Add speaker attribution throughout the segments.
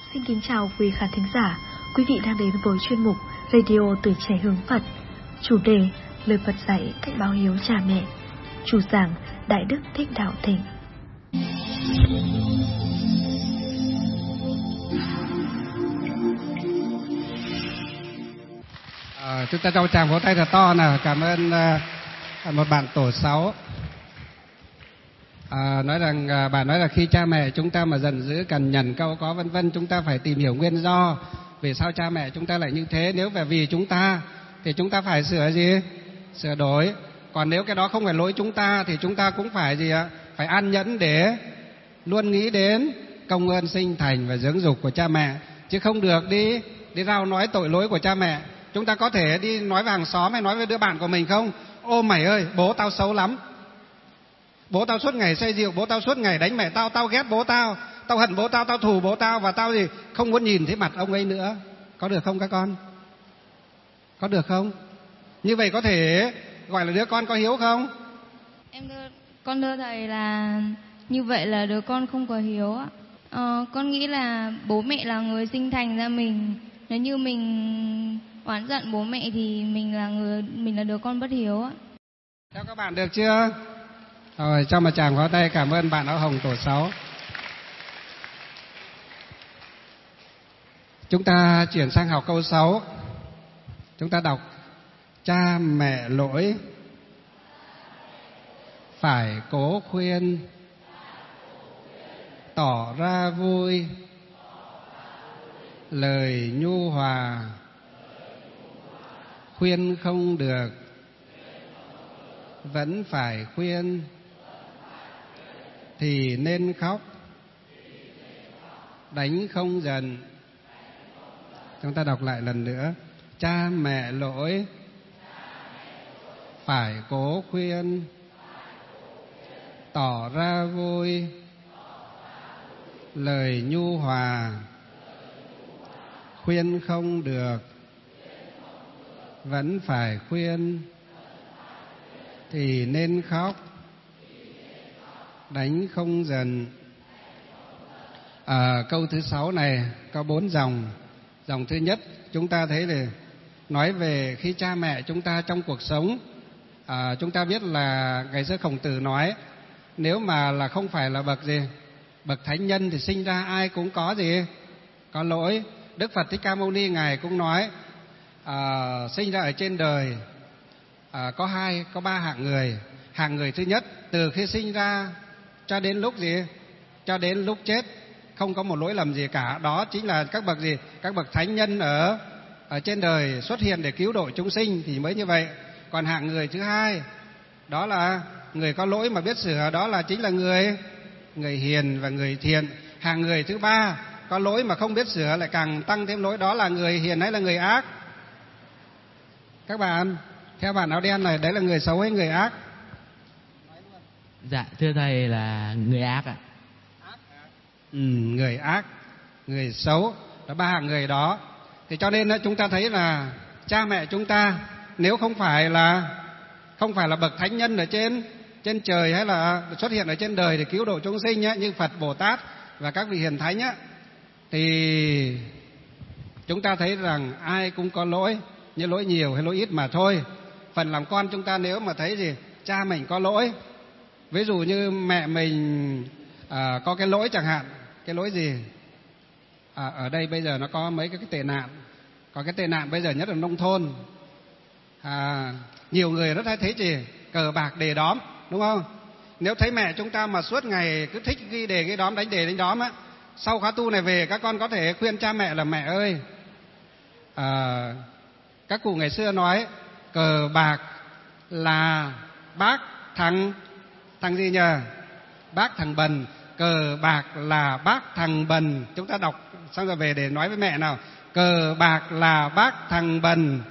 Speaker 1: Xin kính chào quý khán thính giả. Quý vị đang đến với chuyên mục Radio Tuổi Trẻ Hướng Phật. Chủ đề lời Phật dạy cách báo hiếu cha mẹ. Chủ giảng Đại Đức Thích Đạo Thịnh.
Speaker 2: Chúng ta cho tràng vỗ tay thật to nào. Cảm ơn một bạn tổ 6. Bạn nói là khi cha mẹ chúng ta mà giận dữ, cằn nhằn, cau có vân vân, chúng ta phải tìm hiểu nguyên do vì sao cha mẹ chúng ta lại như thế. Nếu phải vì chúng ta thì chúng ta phải sửa gì? Sửa đổi. Còn nếu cái đó không phải lỗi chúng ta thì chúng ta cũng phải gì ạ? Phải an nhẫn để luôn nghĩ đến công ơn sinh thành và dưỡng dục của cha mẹ, chứ không được đi rao nói tội lỗi của cha mẹ. Chúng ta có thể đi nói với hàng xóm hay nói với đứa bạn của mình không? Ô mày ơi, bố tao xấu lắm. Bố tao suốt ngày say rượu, bố tao suốt ngày đánh mẹ tao, tao ghét bố tao, tao hận bố tao, tao thù bố tao và tao gì không muốn nhìn thấy mặt ông ấy nữa. Có được không các con? Có được không? Như vậy có thể gọi là đứa con có hiếu không?
Speaker 3: Con thưa thầy là như vậy là đứa con không có hiếu ạ. Con nghĩ là bố mẹ là người sinh thành ra mình. Nếu như mình oán giận bố mẹ thì mình là đứa con bất hiếu ạ.
Speaker 2: Theo các bạn được chưa? Rồi, cho một tràng pháo tay. Cảm ơn bạn áo hồng tổ 6. Chúng ta chuyển sang học câu 6. Chúng ta đọc: cha mẹ lỗi phải cố khuyên, tỏ ra vui, lời nhu hòa, khuyên không được, vẫn phải khuyên, thì nên khóc, đánh không giận. Chúng ta đọc lại lần nữa: cha mẹ lỗi phải cố khuyên, tỏ ra vui, lời nhu hòa, khuyên không được, vẫn phải khuyên, thì nên khóc, đánh không giận. Câu thứ 6 này có 4 dòng. Dòng thứ nhất chúng ta thấy là nói về khi cha mẹ chúng ta trong cuộc sống. Chúng ta biết là ngày xưa Khổng Tử nói nếu mà là không phải là bậc thánh nhân thì sinh ra ai cũng có gì? Có lỗi. Đức Phật Thích Ca Mâu Ni Ngài cũng nói sinh ra ở trên đời có 3 hạng người. Hạng người thứ nhất, từ khi sinh ra cho đến lúc gì? Cho đến lúc chết không có một lỗi lầm gì cả. Đó chính là các bậc gì? Các bậc thánh nhân ở trên đời xuất hiện để cứu độ chúng sinh thì mới như vậy. Còn hạng người thứ hai, đó là người có lỗi mà biết sửa, đó là chính là người hiền và người thiện. Hạng người thứ ba, có lỗi mà không biết sửa lại càng tăng thêm lỗi, đó là người hiền hay là người ác? Các bạn, theo bạn áo đen này, đấy là người xấu hay người ác?
Speaker 4: Dạ thưa thầy là người ác ạ.
Speaker 2: Người ác, người xấu, đó 3 hạng người đó. Thì cho nên chúng ta thấy là cha mẹ chúng ta nếu không phải là bậc thánh nhân ở trên trời hay là xuất hiện ở trên đời để cứu độ chúng sinh như Phật, Bồ Tát và các vị hiền thánh thì chúng ta thấy rằng ai cũng có lỗi, như lỗi nhiều hay lỗi ít mà thôi. Phần làm con chúng ta nếu mà thấy gì cha mình có lỗi, ví dụ như mẹ mình có cái lỗi chẳng hạn, cái lỗi gì? Ở đây bây giờ nó có mấy cái tệ nạn. Có cái tệ nạn bây giờ nhất là nông thôn. Nhiều người rất hay thấy gì? Cờ bạc đề đóm, đúng không? Nếu thấy mẹ chúng ta mà suốt ngày cứ thích ghi đề ghi đóm, đánh đề đánh đóm á, sau khóa tu này về các con có thể khuyên cha mẹ là mẹ ơi, các cụ ngày xưa nói cờ bạc là bác thằng gì nhờ? Bác thằng bần. Cờ bạc là bác thằng bần. Chúng ta đọc xong rồi về để nói với mẹ nào: cờ bạc là bác thằng bần.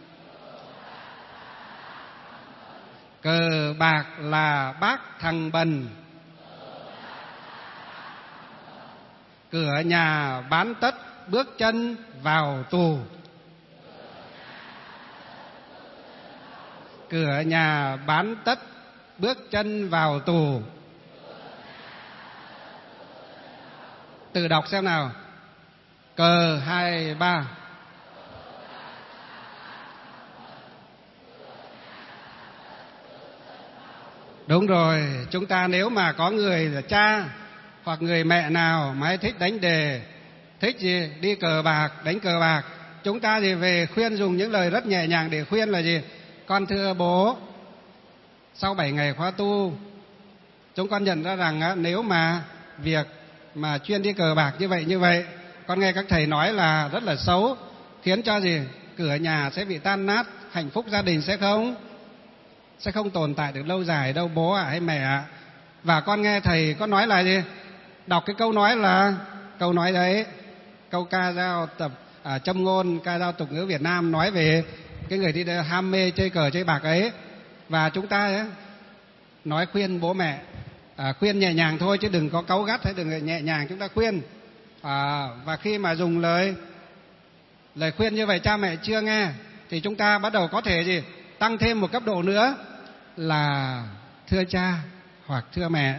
Speaker 2: Cờ bạc là bác thằng bần. Cửa nhà bán tất, bước chân vào tù. Cửa nhà bán tất, bước chân vào tù. Từ đọc xem nào. Cờ 2, 3. Đúng rồi, chúng ta nếu mà có người là cha hoặc người mẹ nào mà hay thích đánh đề, thích gì đi cờ bạc, đánh cờ bạc, chúng ta thì về khuyên dùng những lời rất nhẹ nhàng để khuyên là gì? Con thưa bố, sau 7 ngày khóa tu, chúng con nhận ra rằng nếu mà việc mà chuyên đi cờ bạc như vậy, con nghe các thầy nói là rất là xấu, khiến cho gì? Cửa nhà sẽ bị tan nát, hạnh phúc gia đình sẽ không tồn tại được lâu dài đâu bố ạ hay mẹ ạ. Và con nghe thầy có nói là gì? Đọc cái câu nói đấy, câu ca dao tập châm ngôn, ca dao tục ngữ Việt Nam nói về cái người đi ham mê chơi cờ chơi bạc ấy. Và chúng ta nói khuyên bố mẹ, khuyên nhẹ nhàng thôi chứ đừng có cáu gắt hay đừng nhẹ nhàng chúng ta khuyên. Và khi mà dùng lời khuyên như vậy cha mẹ chưa nghe thì chúng ta bắt đầu có thể gì? Tăng thêm một cấp độ nữa là thưa cha hoặc thưa mẹ.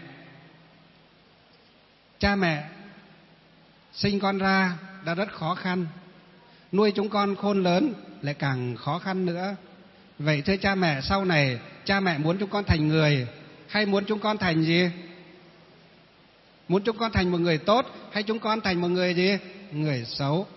Speaker 2: Cha mẹ sinh con ra đã rất khó khăn, nuôi chúng con khôn lớn lại càng khó khăn nữa. Vậy thưa cha mẹ, sau này cha mẹ muốn chúng con thành người hay muốn chúng con thành gì? Muốn chúng con thành một người tốt hay chúng con thành một người gì? Người xấu.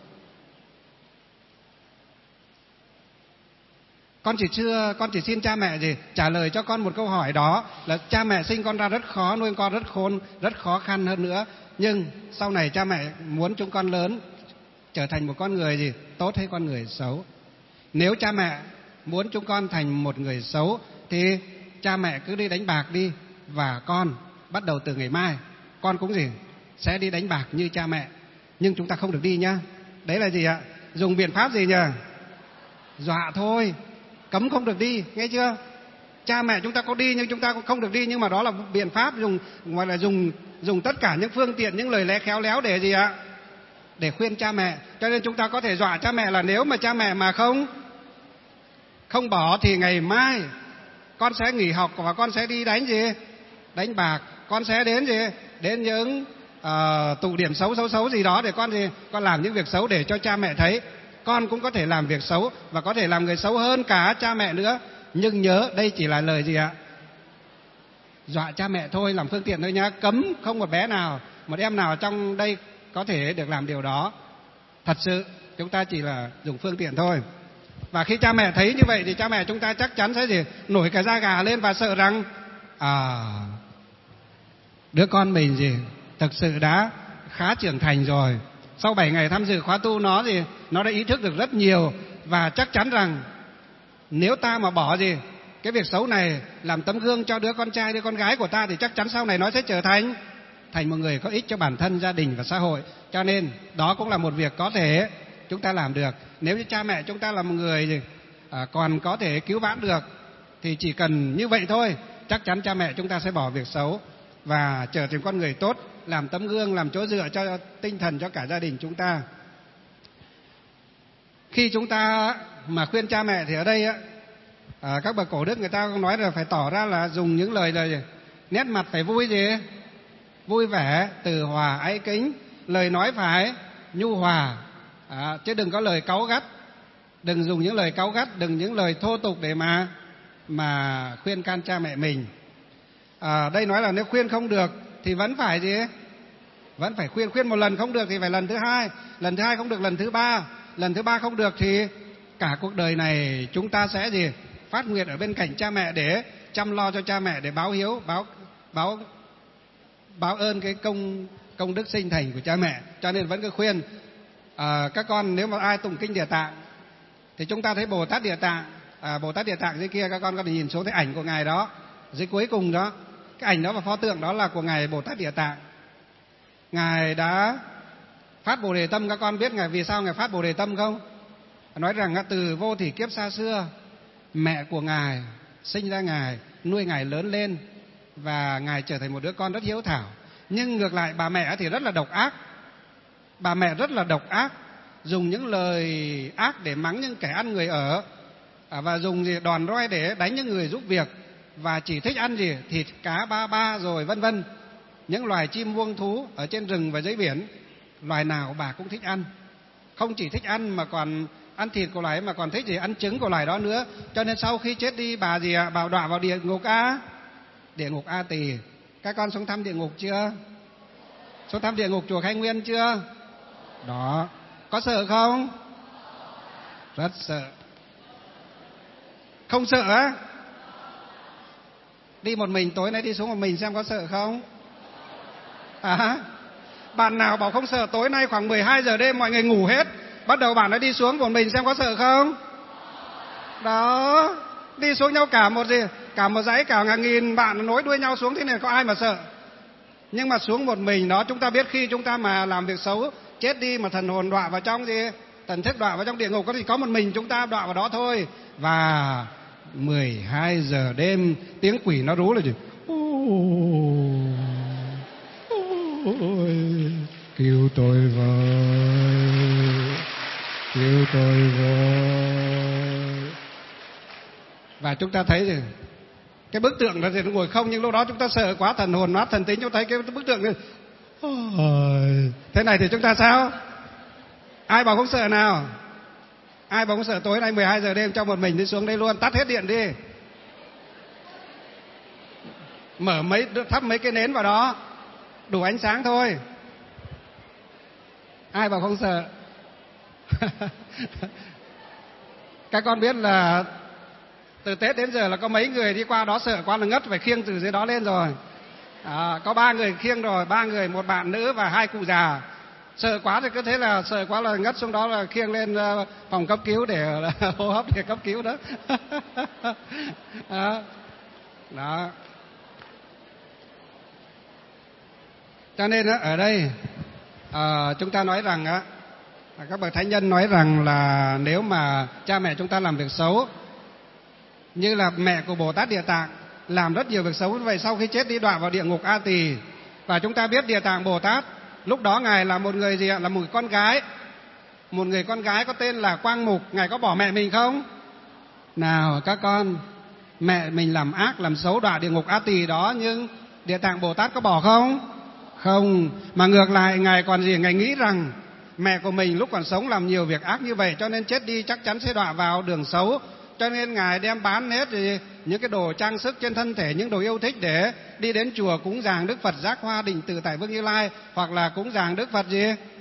Speaker 2: Con chỉ xin cha mẹ gì trả lời cho con một câu hỏi đó là cha mẹ sinh con ra rất khó, nuôi con rất khôn, rất khó khăn hơn nữa. Nhưng sau này cha mẹ muốn chúng con lớn trở thành một con người gì? Tốt hay con người xấu? Nếu cha mẹ muốn chúng con thành một người xấu thì cha mẹ cứ đi đánh bạc đi, và con bắt đầu từ ngày mai con cũng gì? Sẽ đi đánh bạc như cha mẹ. Nhưng chúng ta không được đi nhá. Đấy là gì ạ? Dùng biện pháp gì nhỉ? Dọa thôi, cấm không được đi, nghe chưa? Cha mẹ chúng ta có đi nhưng chúng ta cũng không được đi, nhưng mà đó là biện pháp gọi là dùng tất cả những phương tiện, những lời lẽ khéo léo để gì ạ? Để khuyên cha mẹ. Cho nên chúng ta có thể dọa cha mẹ là nếu mà cha mẹ mà không bỏ thì ngày mai con sẽ nghỉ học và con sẽ đi đánh gì? Đánh bạc. Con sẽ đến gì? Đến những tụ điểm xấu gì đó để con gì? Con làm những việc xấu để cho cha mẹ thấy con cũng có thể làm việc xấu và có thể làm người xấu hơn cả cha mẹ nữa. Nhưng nhớ đây chỉ là lời gì ạ? Dọa cha mẹ thôi, làm phương tiện thôi nhá. Cấm không một bé nào, một em nào trong đây có thể được làm điều đó. Thật sự chúng ta chỉ là dùng phương tiện thôi. Và khi cha mẹ thấy như vậy thì cha mẹ chúng ta chắc chắn sẽ gì? Nổi cả da gà lên và sợ rằng đứa con mình gì? Thực sự đã khá trưởng thành rồi. Sau 7 ngày tham dự khóa tu nó đã ý thức được rất nhiều, và chắc chắn rằng nếu ta mà bỏ gì cái việc xấu này làm tấm gương cho đứa con trai, đứa con gái của ta thì chắc chắn sau này nó sẽ trở thành một người có ích cho bản thân, gia đình và xã hội. Cho nên đó cũng là một việc có thể chúng ta làm được. Nếu như cha mẹ chúng ta là một người còn có thể cứu vãn được thì chỉ cần như vậy thôi, chắc chắn cha mẹ chúng ta sẽ bỏ việc xấu và trở thành con người tốt, làm tấm gương, làm chỗ dựa cho tinh thần cho cả gia đình chúng ta. Khi chúng ta mà khuyên cha mẹ thì ở đây các bậc cổ đức người ta nói là phải tỏ ra là dùng những lời nét mặt phải vui gì? Vui vẻ, từ hòa, ái kính, lời nói phải nhu hòa, chứ đừng có lời cáu gắt, đừng dùng những lời cáu gắt, đừng những lời thô tục để mà khuyên can cha mẹ mình. Đây nói là nếu khuyên không được thì vẫn phải gì? Vẫn phải khuyên một lần không được thì phải lần thứ hai không được lần thứ ba không được thì cả cuộc đời này chúng ta sẽ gì? Phát nguyện ở bên cạnh cha mẹ để chăm lo cho cha mẹ, để báo hiếu, báo ơn cái công đức sinh thành của cha mẹ. Cho nên vẫn cứ khuyên các con, nếu mà ai tụng kinh Địa Tạng thì chúng ta thấy Bồ Tát Địa Tạng dưới kia, các con có thể nhìn xuống thấy ảnh của ngài đó dưới cuối cùng đó, cái ảnh đó và pho tượng đó là của ngài Bồ Tát Địa Tạng. Ngài đã phát Bồ Đề Tâm. Các con biết ngài vì sao ngài phát Bồ Đề Tâm không? Nói rằng từ vô thỉ kiếp xa xưa, mẹ của ngài sinh ra ngài, nuôi ngài lớn lên và ngài trở thành một đứa con rất hiếu thảo. Nhưng ngược lại bà mẹ thì rất là độc ác. Bà mẹ rất là độc ác, dùng những lời ác để mắng những kẻ ăn người ở, và dùng đòn roi để đánh những người giúp việc, và chỉ thích ăn thịt cá ba rồi vân vân. Những loài chim muông thú ở trên rừng và dưới biển, loài nào bà cũng thích ăn. không chỉ thích ăn mà còn ăn thịt của loài mà còn thích gì ăn trứng của loài đó nữa. Cho nên sau khi chết đi bà gì ạ? Bà đọa vào địa ngục địa ngục A Tỳ. Các con xuống thăm địa ngục chưa? Xuống thăm địa ngục chùa Khai Nguyên chưa? Đó, có sợ không? Rất sợ. Không sợ á? Đi một mình, tối nay đi xuống một mình xem có sợ không? Bạn nào bảo không sợ, tối nay khoảng 12 giờ đêm mọi người ngủ hết, bắt đầu bạn ấy đi xuống một mình xem có sợ không? Đó, đi xuống nhau cả một dãy, cả ngàn nghìn bạn nối đuôi nhau xuống thế này có ai mà sợ. Nhưng mà xuống một mình đó, chúng ta biết khi chúng ta mà làm việc xấu, chết đi mà thần hồn đọa vào trong thần thức đọa vào trong địa ngục thì có một mình chúng ta đọa vào đó thôi. Và 12 giờ đêm tiếng quỷ nó rú là gì? Cứu tôi với, cứu tôi với. Và chúng ta thấy gì? Cái bức tượng đó thì nó ngồi không, nhưng lúc đó chúng ta sợ quá, thần hồn nát thần tính, chúng ta thấy cái bức tượng này. Thế này thì chúng ta sao? Ai bảo không sợ nào? Ai bảo không sợ tối nay 12 giờ đêm cho một mình đi xuống đây luôn, tắt hết điện đi. Thắp mấy cái nến vào đó, đủ ánh sáng thôi. Ai bảo không sợ? Các con biết là từ Tết đến giờ là có mấy người đi qua đó sợ quá là ngất, phải khiêng từ dưới đó lên rồi. Có 3 người khiêng rồi, 3 người, một bạn nữ và 2 cụ già. Sợ quá thì cứ thế là sợ quá là ngất xuống đó là khiêng lên phòng cấp cứu để hô hấp để cấp cứu đó. Đó. Cho nên ở đây chúng ta nói rằng các bậc thánh nhân nói rằng là nếu mà cha mẹ chúng ta làm việc xấu, như là mẹ của Bồ Tát Địa Tạng làm rất nhiều việc xấu như vậy, sau khi chết đi đọa vào địa ngục A Tỳ. Và chúng ta biết Địa Tạng Bồ Tát lúc đó ngài là một người gì ạ? Là một con gái, một người con gái có tên là Quang Mục. Ngài có bỏ mẹ mình không? Nào các con, mẹ mình làm ác làm xấu đọa địa ngục A Tỳ đó, nhưng Địa Tạng Bồ Tát có bỏ không? Không, mà ngược lại ngài còn gì? Ngài nghĩ rằng mẹ của mình lúc còn sống làm nhiều việc ác như vậy, cho nên chết đi chắc chắn sẽ đọa vào đường xấu. Cho nên ngài đem bán hết những cái đồ trang sức trên thân thể, những đồ yêu thích để đi đến chùa cúng dường Đức Phật Giác Hoa Định Từ Tại Vương Như Lai, hoặc là cúng dường Đức Phật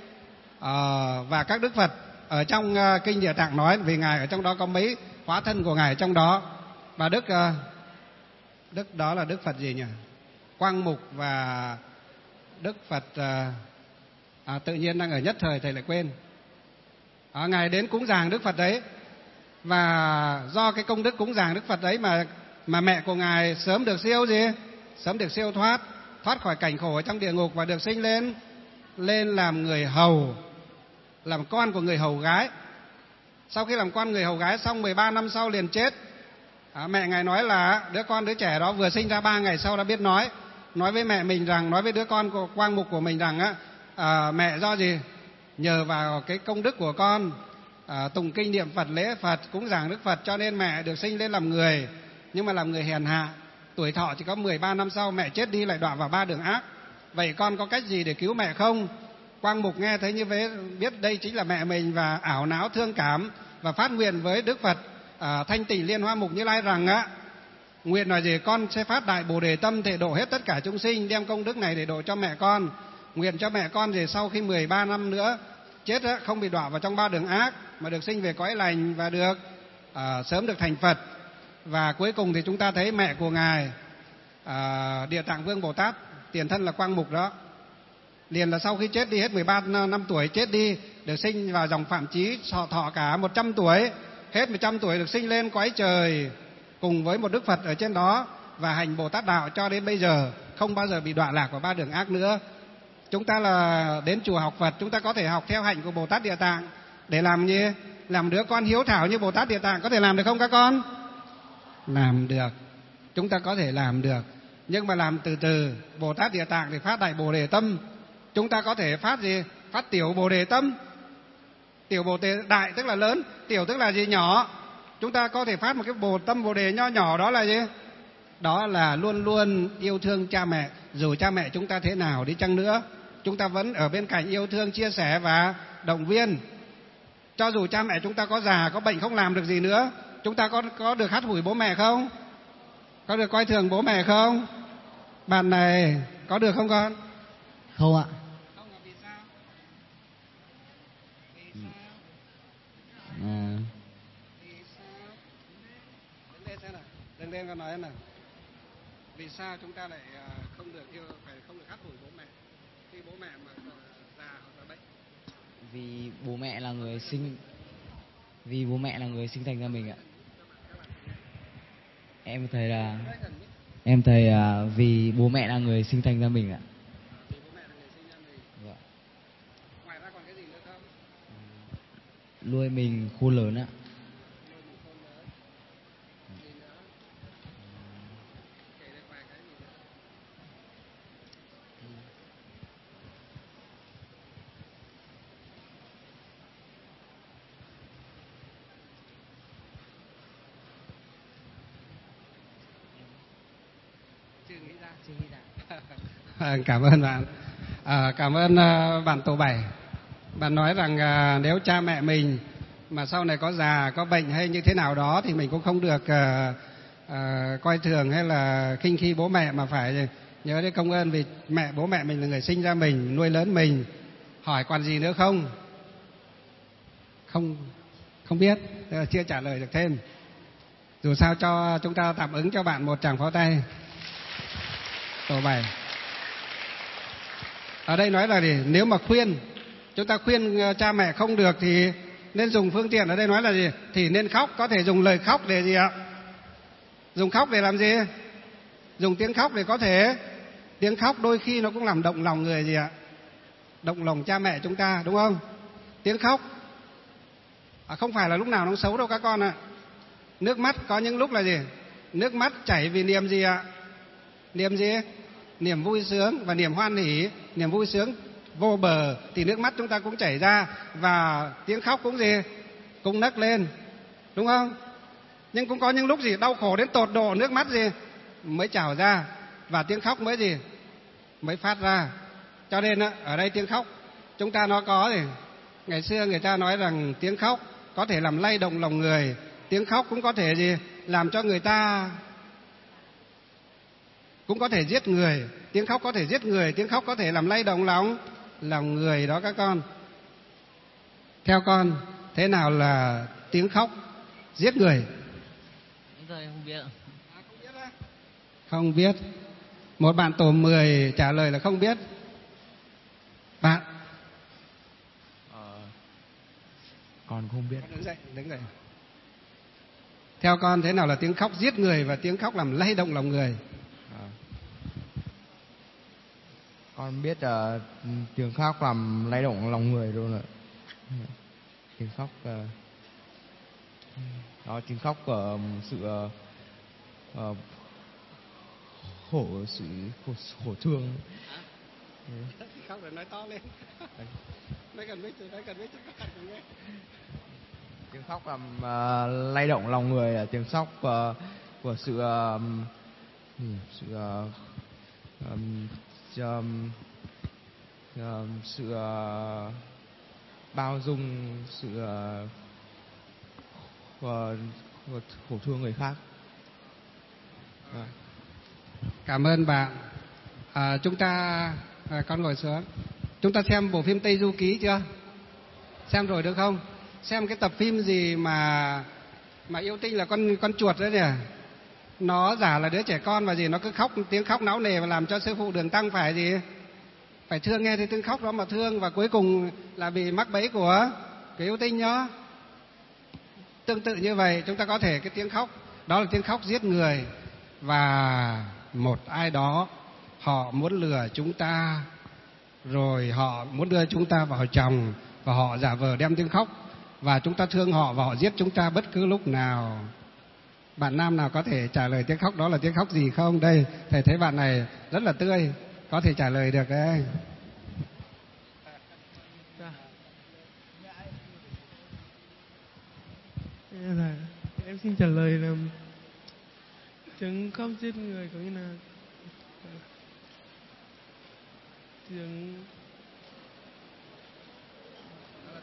Speaker 2: và các Đức Phật ở trong kinh Địa Tạng nói, vì ngài ở trong đó có mấy hóa thân của ngài ở trong đó. Và Đức đó là Đức Phật gì nhỉ? Quang Mục và Đức Phật tự nhiên đang ở nhất thời thầy lại quên. Ngài đến cúng dường Đức Phật đấy, và do cái công đức cúng dường Đức Phật đấy mà mẹ của ngài sớm được sớm được siêu thoát khỏi cảnh khổ ở trong địa ngục và được sinh lên làm người hầu, làm con của người hầu gái. Sau khi làm con người hầu gái xong 13 năm sau liền chết. Mẹ ngài nói là đứa trẻ đó vừa sinh ra 3 ngày sau đã biết nói với mẹ mình rằng, nói với đứa con của Quang Mục của mình rằng mẹ do gì? Nhờ vào cái công đức của con tụng kinh niệm Phật, lễ Phật, cúng dường Đức Phật, cho nên mẹ được sinh lên làm người, nhưng mà làm người hèn hạ, tuổi thọ chỉ có 13 năm sau mẹ chết đi lại đọa vào 3 đường ác. Vậy con có cách gì để cứu mẹ không? Quang Mục nghe thấy như thế, biết đây chính là mẹ mình và ảo não thương cảm, và phát nguyện với Đức Phật Thanh Tịnh Liên Hoa Mục Như Lai rằng nguyện là gì? Con sẽ phát đại Bồ Đề tâm thể độ hết tất cả chúng sinh, đem công đức này để độ cho mẹ con. Nguyện cho mẹ con thì sau khi 13 năm nữa chết không bị đọa vào trong 3 đường ác, mà được sinh về cõi lành và được sớm được thành Phật. Và cuối cùng thì chúng ta thấy mẹ của ngài Địa Tạng Vương Bồ Tát, tiền thân là Quang Mục đó, liền là sau khi chết đi hết 13 năm tuổi chết đi, được sinh vào dòng Phạm Chí, thọ cả 100 tuổi, hết 100 tuổi được sinh lên cõi trời cùng với một Đức Phật ở trên đó và hành Bồ Tát đạo cho đến bây giờ, không bao giờ bị đọa lạc vào 3 đường ác nữa. Chúng ta là đến chùa học Phật, chúng ta có thể học theo hạnh của Bồ Tát Địa Tạng để làm gì? Làm đứa con hiếu thảo như Bồ Tát Địa Tạng. Có thể làm được không các con? Làm được, chúng ta có thể làm được, nhưng mà làm từ từ. Bồ Tát Địa Tạng thì phát đại Bồ Đề tâm, chúng ta có thể phát gì? Phát tiểu Bồ Đề tâm. Tiểu Bồ Đề đại tức là lớn, tiểu tức là gì? Nhỏ. Chúng ta có thể phát một cái tâm Bồ Đề nho nhỏ, đó là gì? Đó là luôn luôn yêu thương cha mẹ. Dù cha mẹ chúng ta thế nào đi chăng nữa, chúng ta vẫn ở bên cạnh yêu thương, chia sẻ và động viên. Cho dù cha mẹ chúng ta có già, có bệnh không làm được gì nữa, chúng ta có được hắt hủi bố mẹ không? Có được coi thường bố mẹ không? Bạn này có được không con?
Speaker 4: Không ạ.
Speaker 2: Không, vì sao?
Speaker 4: À,
Speaker 2: Vì sao? Đứng lên xem nào, đứng lên con nói nào. Vì sao chúng ta lại không được hắt hủi bố mẹ khi bố mẹ mà già hoặc là bệnh?
Speaker 4: vì bố mẹ là người sinh thành ra mình ạ. Em thấy vì bố mẹ là người sinh thành ra mình ạ.
Speaker 2: Vì bố mẹ là người sinh ra mình.
Speaker 4: Vâng.
Speaker 2: Ngoài ra còn cái gì nữa không?
Speaker 4: Nuôi mình khôn lớn ạ.
Speaker 2: Nuôi mình khôn lớn. Gì nữa? Kể được vài cái gì nữa? Chưa nghĩ ra. Cảm ơn bạn. Cảm ơn bạn Tổ 7. Bạn nói rằng nếu cha mẹ mình mà sau này có già, có bệnh hay như thế nào đó thì mình cũng không được coi thường hay là khinh khi bố mẹ, mà phải nhớ đến công ơn vì bố mẹ mình là người sinh ra mình, nuôi lớn mình. Hỏi còn gì nữa không? Không biết, chưa trả lời được thêm. Dù sao cho chúng ta tạm ứng cho bạn một tràng pháo tay. Tổ 7. Ở đây nói là gì? Nếu mà chúng ta khuyên cha mẹ không được thì nên dùng phương tiện. Ở đây nói là gì? Thì nên khóc, có thể dùng lời khóc để gì ạ? Dùng khóc để làm gì? Dùng tiếng khóc để có thể. Tiếng khóc đôi khi nó cũng làm động lòng người gì ạ? Động lòng cha mẹ chúng ta, đúng không? Tiếng khóc không phải là lúc nào nó xấu đâu các con ạ. Nước mắt có những lúc là gì? Nước mắt chảy vì niềm gì ạ? Niềm gì? Niềm vui sướng và niềm hoan hỉ, niềm vui sướng vô bờ thì nước mắt chúng ta cũng chảy ra, và tiếng khóc cũng gì? Cũng nấc lên, đúng không? Nhưng cũng có những lúc gì đau khổ đến tột độ, nước mắt gì mới trào ra và tiếng khóc mới gì? Mới phát ra. Cho nên ở đây tiếng khóc chúng ta nó có gì? Ngày xưa người ta nói rằng tiếng khóc có thể làm lay động lòng người, tiếng khóc cũng có thể gì? Làm cho người ta cũng có thể giết người. Tiếng khóc có thể giết người, tiếng khóc có thể làm lay động lòng người đó các con. Theo con, thế nào là tiếng khóc giết người?
Speaker 4: Tôi không biết ạ.
Speaker 2: Không biết. Một bạn Tổ 10 trả lời là không biết. Bạn?
Speaker 4: Con không biết.
Speaker 2: Đứng dậy. Theo con, thế nào là tiếng khóc giết người và tiếng khóc làm lay động lòng người?
Speaker 5: Con biết tiếng khóc làm lay động lòng người luôn ạ. Tiếng khóc đó, tiếng khóc của sự khổ thương.
Speaker 2: Khóc rồi nói to lên. Nói cần biết cho các bạn cùng nghe.
Speaker 5: Tiếng khóc làm lay động lòng người là tiếng khóc của sự bao dung, sự khổ thương người khác.
Speaker 2: Cảm ơn bạn. Chúng ta con ngồi xuống. Chúng ta xem bộ phim Tây Du Ký chưa? Xem rồi được không? Xem cái tập phim gì mà yêu tinh là con chuột đấy nhỉ? Nó giả là đứa trẻ con và gì nó cứ khóc, tiếng khóc náo nề và làm cho sư phụ Đường Tăng phải gì? Phải thương, nghe thấy tiếng khóc đó mà thương, và cuối cùng là bị mắc bẫy của cái yêu tinh đó. Tương tự như vậy, chúng ta có thể cái tiếng khóc đó là tiếng khóc giết người, và một ai đó họ muốn lừa chúng ta, rồi họ muốn đưa chúng ta vào chồng, và họ giả vờ đem tiếng khóc, và chúng ta thương họ và họ giết chúng ta bất cứ lúc nào. Bạn nam nào có thể trả lời tiếng khóc đó là tiếng khóc gì không? Đây, thầy thấy bạn này rất là tươi, có thể trả lời được đấy.
Speaker 6: Em xin trả lời là tiếng khóc giết người có nghĩa là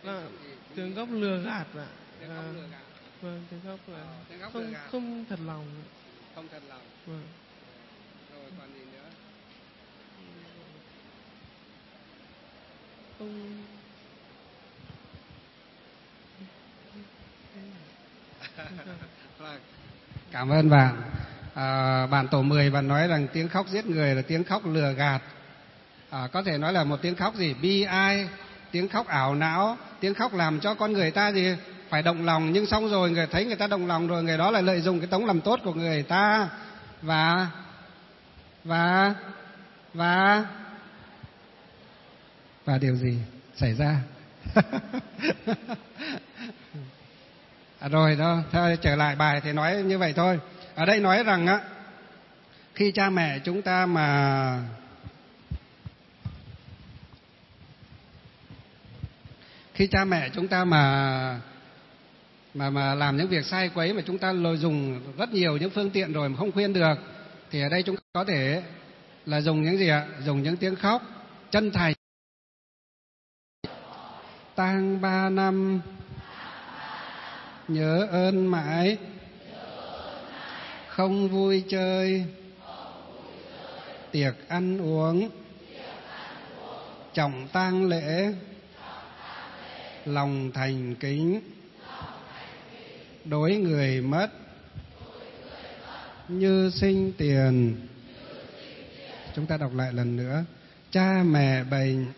Speaker 6: Tiếng khóc lừa gạt ạ.
Speaker 2: Tiếng khóc lừa gạt.
Speaker 6: Vâng, tiếng khóc là
Speaker 2: Tiếng khóc lừa gạt.
Speaker 6: không thật lòng.
Speaker 2: Không thật lòng.
Speaker 6: Vâng.
Speaker 2: Rồi còn gì nữa?
Speaker 6: Không.
Speaker 2: Cảm ơn bạn. Bạn tổ 10 bạn nói rằng tiếng khóc giết người là tiếng khóc lừa gạt. Có thể nói là một tiếng khóc gì? Bi ai, tiếng khóc ảo não, tiếng khóc làm cho con người ta gì? Phải động lòng, nhưng xong rồi người thấy người ta động lòng rồi, người đó lại lợi dụng cái tấm lòng tốt của người ta và điều gì xảy ra? Rồi đó, thôi trở lại bài thì nói như vậy thôi. Ở đây nói rằng á, khi cha mẹ chúng ta mà làm những việc sai quấy mà chúng ta lợi dụng rất nhiều những phương tiện rồi mà không khuyên được, thì ở đây chúng ta có thể là dùng những gì ạ? Dùng những tiếng khóc chân thành. Tang 3 năm nhớ ơn mãi, không vui chơi, tiệc ăn uống, trọng tang lễ, lòng thành kính, đối người mất, như sinh tiền. Chúng ta đọc lại lần nữa. Cha mẹ bệnh,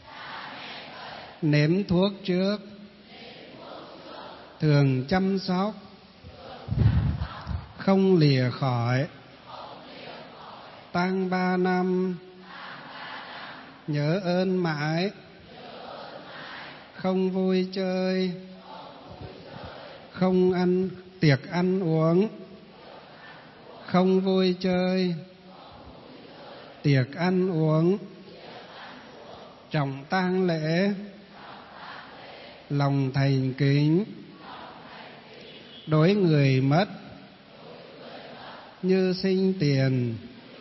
Speaker 2: nếm thuốc trước, thường chăm sóc, không lìa khỏi. Tang 3 năm nhớ ơn mãi, không vui chơi, không ăn tiệc ăn uống, không vui chơi, tiệc ăn uống, trọng tang lễ, lòng thành kính, đối người mất, như sinh tiền.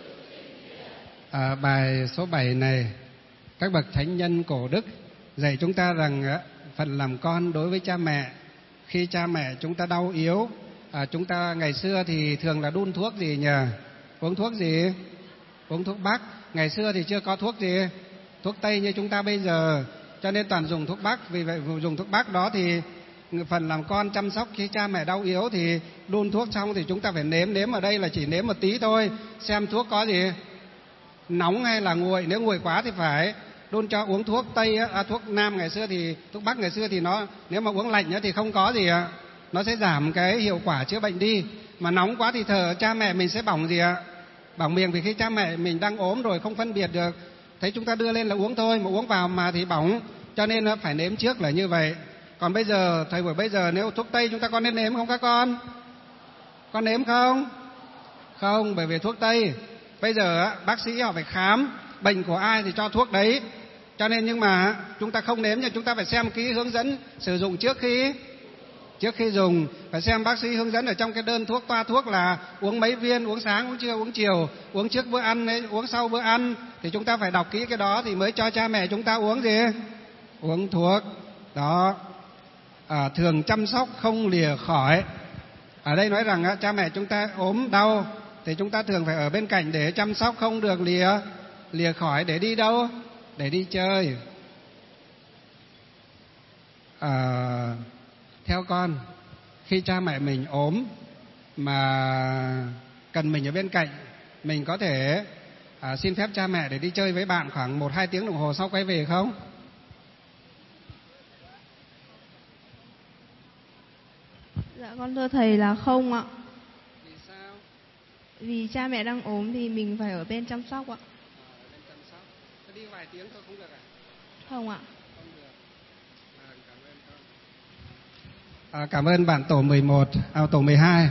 Speaker 2: Bài số 7 này, các bậc thánh nhân cổ đức dạy chúng ta rằng phần làm con đối với cha mẹ, khi cha mẹ chúng ta đau yếu, chúng ta ngày xưa thì thường là đun thuốc gì nhỉ? Uống thuốc gì? Uống thuốc Bắc. Ngày xưa thì chưa có thuốc gì? Thuốc Tây như chúng ta bây giờ, cho nên toàn dùng thuốc Bắc. Vì vậy dùng thuốc Bắc đó thì phần làm con chăm sóc khi cha mẹ đau yếu thì đun thuốc xong thì chúng ta phải nếm ở đây là chỉ nếm một tí thôi, xem thuốc có gì nóng hay là nguội. Nếu nguội quá thì phải đun cho uống thuốc Tây thuốc Nam ngày xưa thì thuốc Bắc ngày xưa thì nó nếu mà uống lạnh thì không có gì nó sẽ giảm cái hiệu quả chữa bệnh đi. Mà nóng quá thì cha mẹ mình sẽ bỏng gì bỏng miệng, vì khi cha mẹ mình đang ốm rồi không phân biệt được, thấy chúng ta đưa lên là uống thôi, mà uống vào mà thì bỏng, cho nên nó phải nếm trước là như vậy. Còn bây giờ thời buổi bây giờ nếu thuốc Tây chúng ta có nên nếm không các con? Con nếm không? Không, bởi vì thuốc Tây bây giờ bác sĩ họ phải khám bệnh của ai thì cho thuốc đấy, cho nên nhưng mà chúng ta không nếm, nhưng chúng ta phải xem kỹ hướng dẫn sử dụng trước khi dùng, phải xem bác sĩ hướng dẫn ở trong cái đơn thuốc, toa thuốc là uống mấy viên, uống sáng, uống trưa, uống chiều, uống trước bữa ăn, uống sau bữa ăn, thì chúng ta phải đọc kỹ cái đó thì mới cho cha mẹ chúng ta uống gì? Uống thuốc đó. Thường chăm sóc không lìa khỏi. Ở đây nói rằng cha mẹ chúng ta ốm đau thì chúng ta thường phải ở bên cạnh để chăm sóc, không được lìa khỏi. Để đi đâu? Để đi chơi. Theo con, khi cha mẹ mình ốm mà cần mình ở bên cạnh, mình có thể xin phép cha mẹ để đi chơi với bạn khoảng 1-2 tiếng đồng hồ sau quay về không?
Speaker 7: Dạ con thưa thầy là không ạ.
Speaker 2: Vì sao?
Speaker 7: Vì cha mẹ đang ốm thì mình phải ở bên chăm sóc ạ.
Speaker 2: Ở bên chăm sóc. Có đi vài tiếng thôi không được à?
Speaker 7: Không ạ.
Speaker 2: Không được. Cảm ơn con. Cảm ơn bạn tổ 11, tổ 12.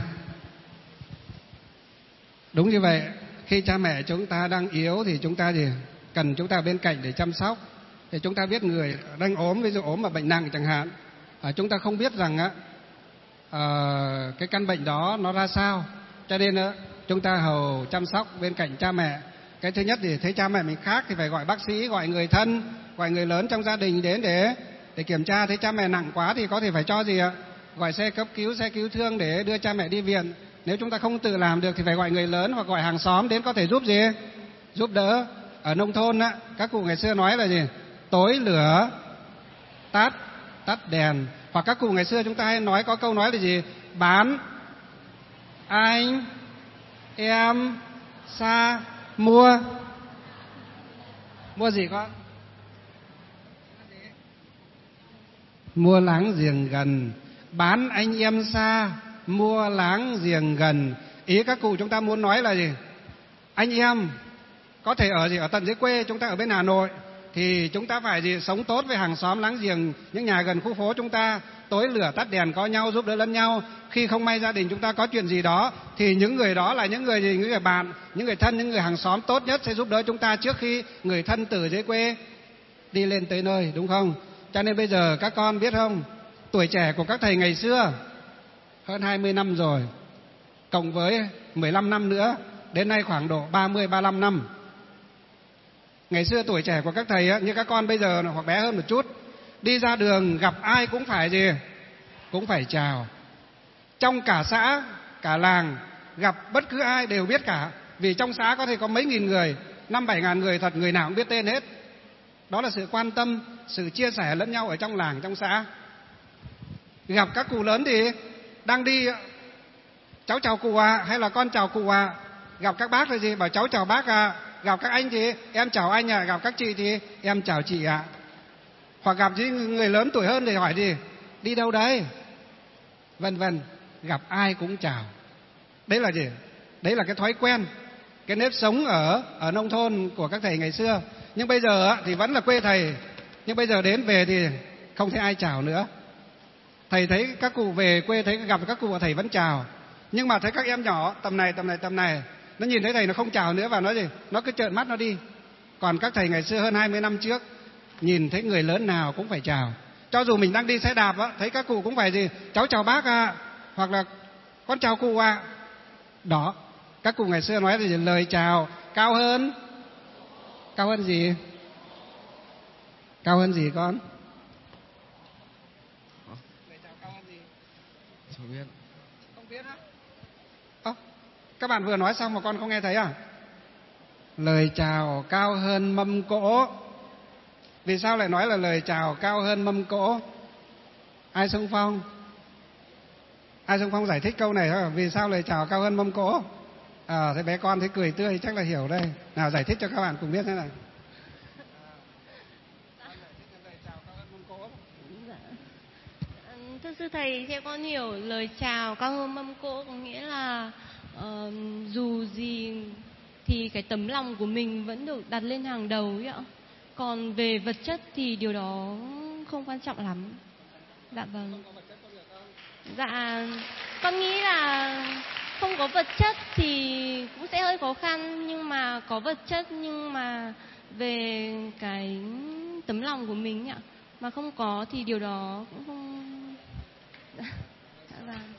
Speaker 2: Đúng như vậy, khi cha mẹ chúng ta đang yếu thì chúng ta cần chúng ta bên cạnh để chăm sóc. Thì chúng ta biết người đang ốm, ví dụ ốm mà bệnh nặng chẳng hạn, chúng ta không biết rằng cái căn bệnh đó nó ra sao, cho nên chúng ta hầu chăm sóc bên cạnh cha mẹ. Cái thứ nhất thì thấy cha mẹ mình khác thì phải gọi bác sĩ, gọi người thân, gọi người lớn trong gia đình đến để để kiểm tra, thấy cha mẹ nặng quá thì có thể phải cho gì ạ? Gọi xe cấp cứu, xe cứu thương để đưa cha mẹ đi viện. Nếu chúng ta không tự làm được thì phải gọi người lớn hoặc gọi hàng xóm đến có thể giúp gì? Giúp đỡ. Ở nông thôn á, các cụ ngày xưa nói là gì? Tối lửa tắt đèn. Hoặc các cụ ngày xưa chúng ta hay nói có câu nói là gì? Bán anh em xa mua gì con? Mua láng giềng gần. Bán anh em xa, mua láng giềng gần. Ý các cụ chúng ta muốn nói là gì? Anh em có thể ở tận dưới quê, chúng ta ở bên Hà Nội thì chúng ta phải gì? Sống tốt với hàng xóm láng giềng, những nhà gần khu phố chúng ta, tối lửa tắt đèn có nhau, giúp đỡ lẫn nhau. Khi không may gia đình chúng ta có chuyện gì đó thì những người đó là những người gì? Những người bạn, những người thân, những người hàng xóm tốt nhất sẽ giúp đỡ chúng ta trước khi người thân từ dưới quê đi lên tới nơi, đúng không? Cho nên bây giờ các con biết không, tuổi trẻ của các thầy ngày xưa hơn 20 năm rồi, cộng với 15 năm nữa, đến nay khoảng độ 30-35 năm. Ngày xưa tuổi trẻ của các thầy như các con bây giờ hoặc bé hơn một chút, đi ra đường gặp ai cũng phải gì? Cũng phải chào. Trong cả xã, cả làng, gặp bất cứ ai đều biết cả. Vì trong xã có thể có mấy nghìn người, 5-7 ngàn người thật, người nào cũng biết tên hết. Đó là sự quan tâm, sự chia sẻ lẫn nhau ở trong làng, trong xã. Gặp các cụ lớn thì đang đi, cháu chào cụ ạ, hay là con chào cụ ạ. Gặp các bác là gì? Bảo cháu chào bác ạ. Gặp các anh thì em chào anh ạ. Gặp các chị thì em chào chị ạ. Hoặc gặp những người lớn tuổi hơn thì hỏi gì? Đi đâu đấy? Vân vân. Gặp ai cũng chào. Đấy là gì? Đấy là cái thói quen, cái nếp sống ở nông thôn của các thầy ngày xưa. Nhưng bây giờ thì vẫn là quê thầy, nhưng bây giờ đến về thì không thấy ai chào nữa. Thầy thấy các cụ về quê, thấy gặp các cụ thầy vẫn chào. Nhưng mà thấy các em nhỏ tầm này, nó nhìn thấy thầy nó không chào nữa và nói gì? Nó cứ trợn mắt nó đi. Còn các thầy ngày xưa hơn 20 năm trước, nhìn thấy người lớn nào cũng phải chào. Cho dù mình đang đi xe đạp á, thấy các cụ cũng phải gì? Cháu chào bác ạ, hoặc là con chào cụ ạ. Đó, các cụ ngày xưa nói là gì? Lời chào cao hơn gì? Cao hơn gì con? Lời chào cao hơn gì?
Speaker 5: Không biết.
Speaker 2: Không biết á? Các bạn vừa nói xong mà con không nghe thấy à? Lời chào cao hơn mâm cỗ. Vì sao lại nói là lời chào cao hơn mâm cỗ? Ai xung phong? Ai xung phong giải thích câu này thôi. Vì sao lời chào cao hơn mâm cỗ? Thế bé con thấy cười tươi chắc là hiểu đây. Nào giải thích cho các bạn cùng biết thế này.
Speaker 8: Thưa sư thầy, theo con hiểu lời chào cao hơn mâm cỗ có nghĩa là dù gì thì cái tấm lòng của mình vẫn được đặt lên hàng đầu ấy ạ. Còn về vật chất thì điều đó không quan trọng lắm. Dạ vâng. Dạ, con nghĩ là không có vật chất thì cũng sẽ hơi khó khăn, nhưng mà có vật chất nhưng mà về cái tấm lòng của mình ạ, mà không có thì điều đó cũng không. Dạ vâng.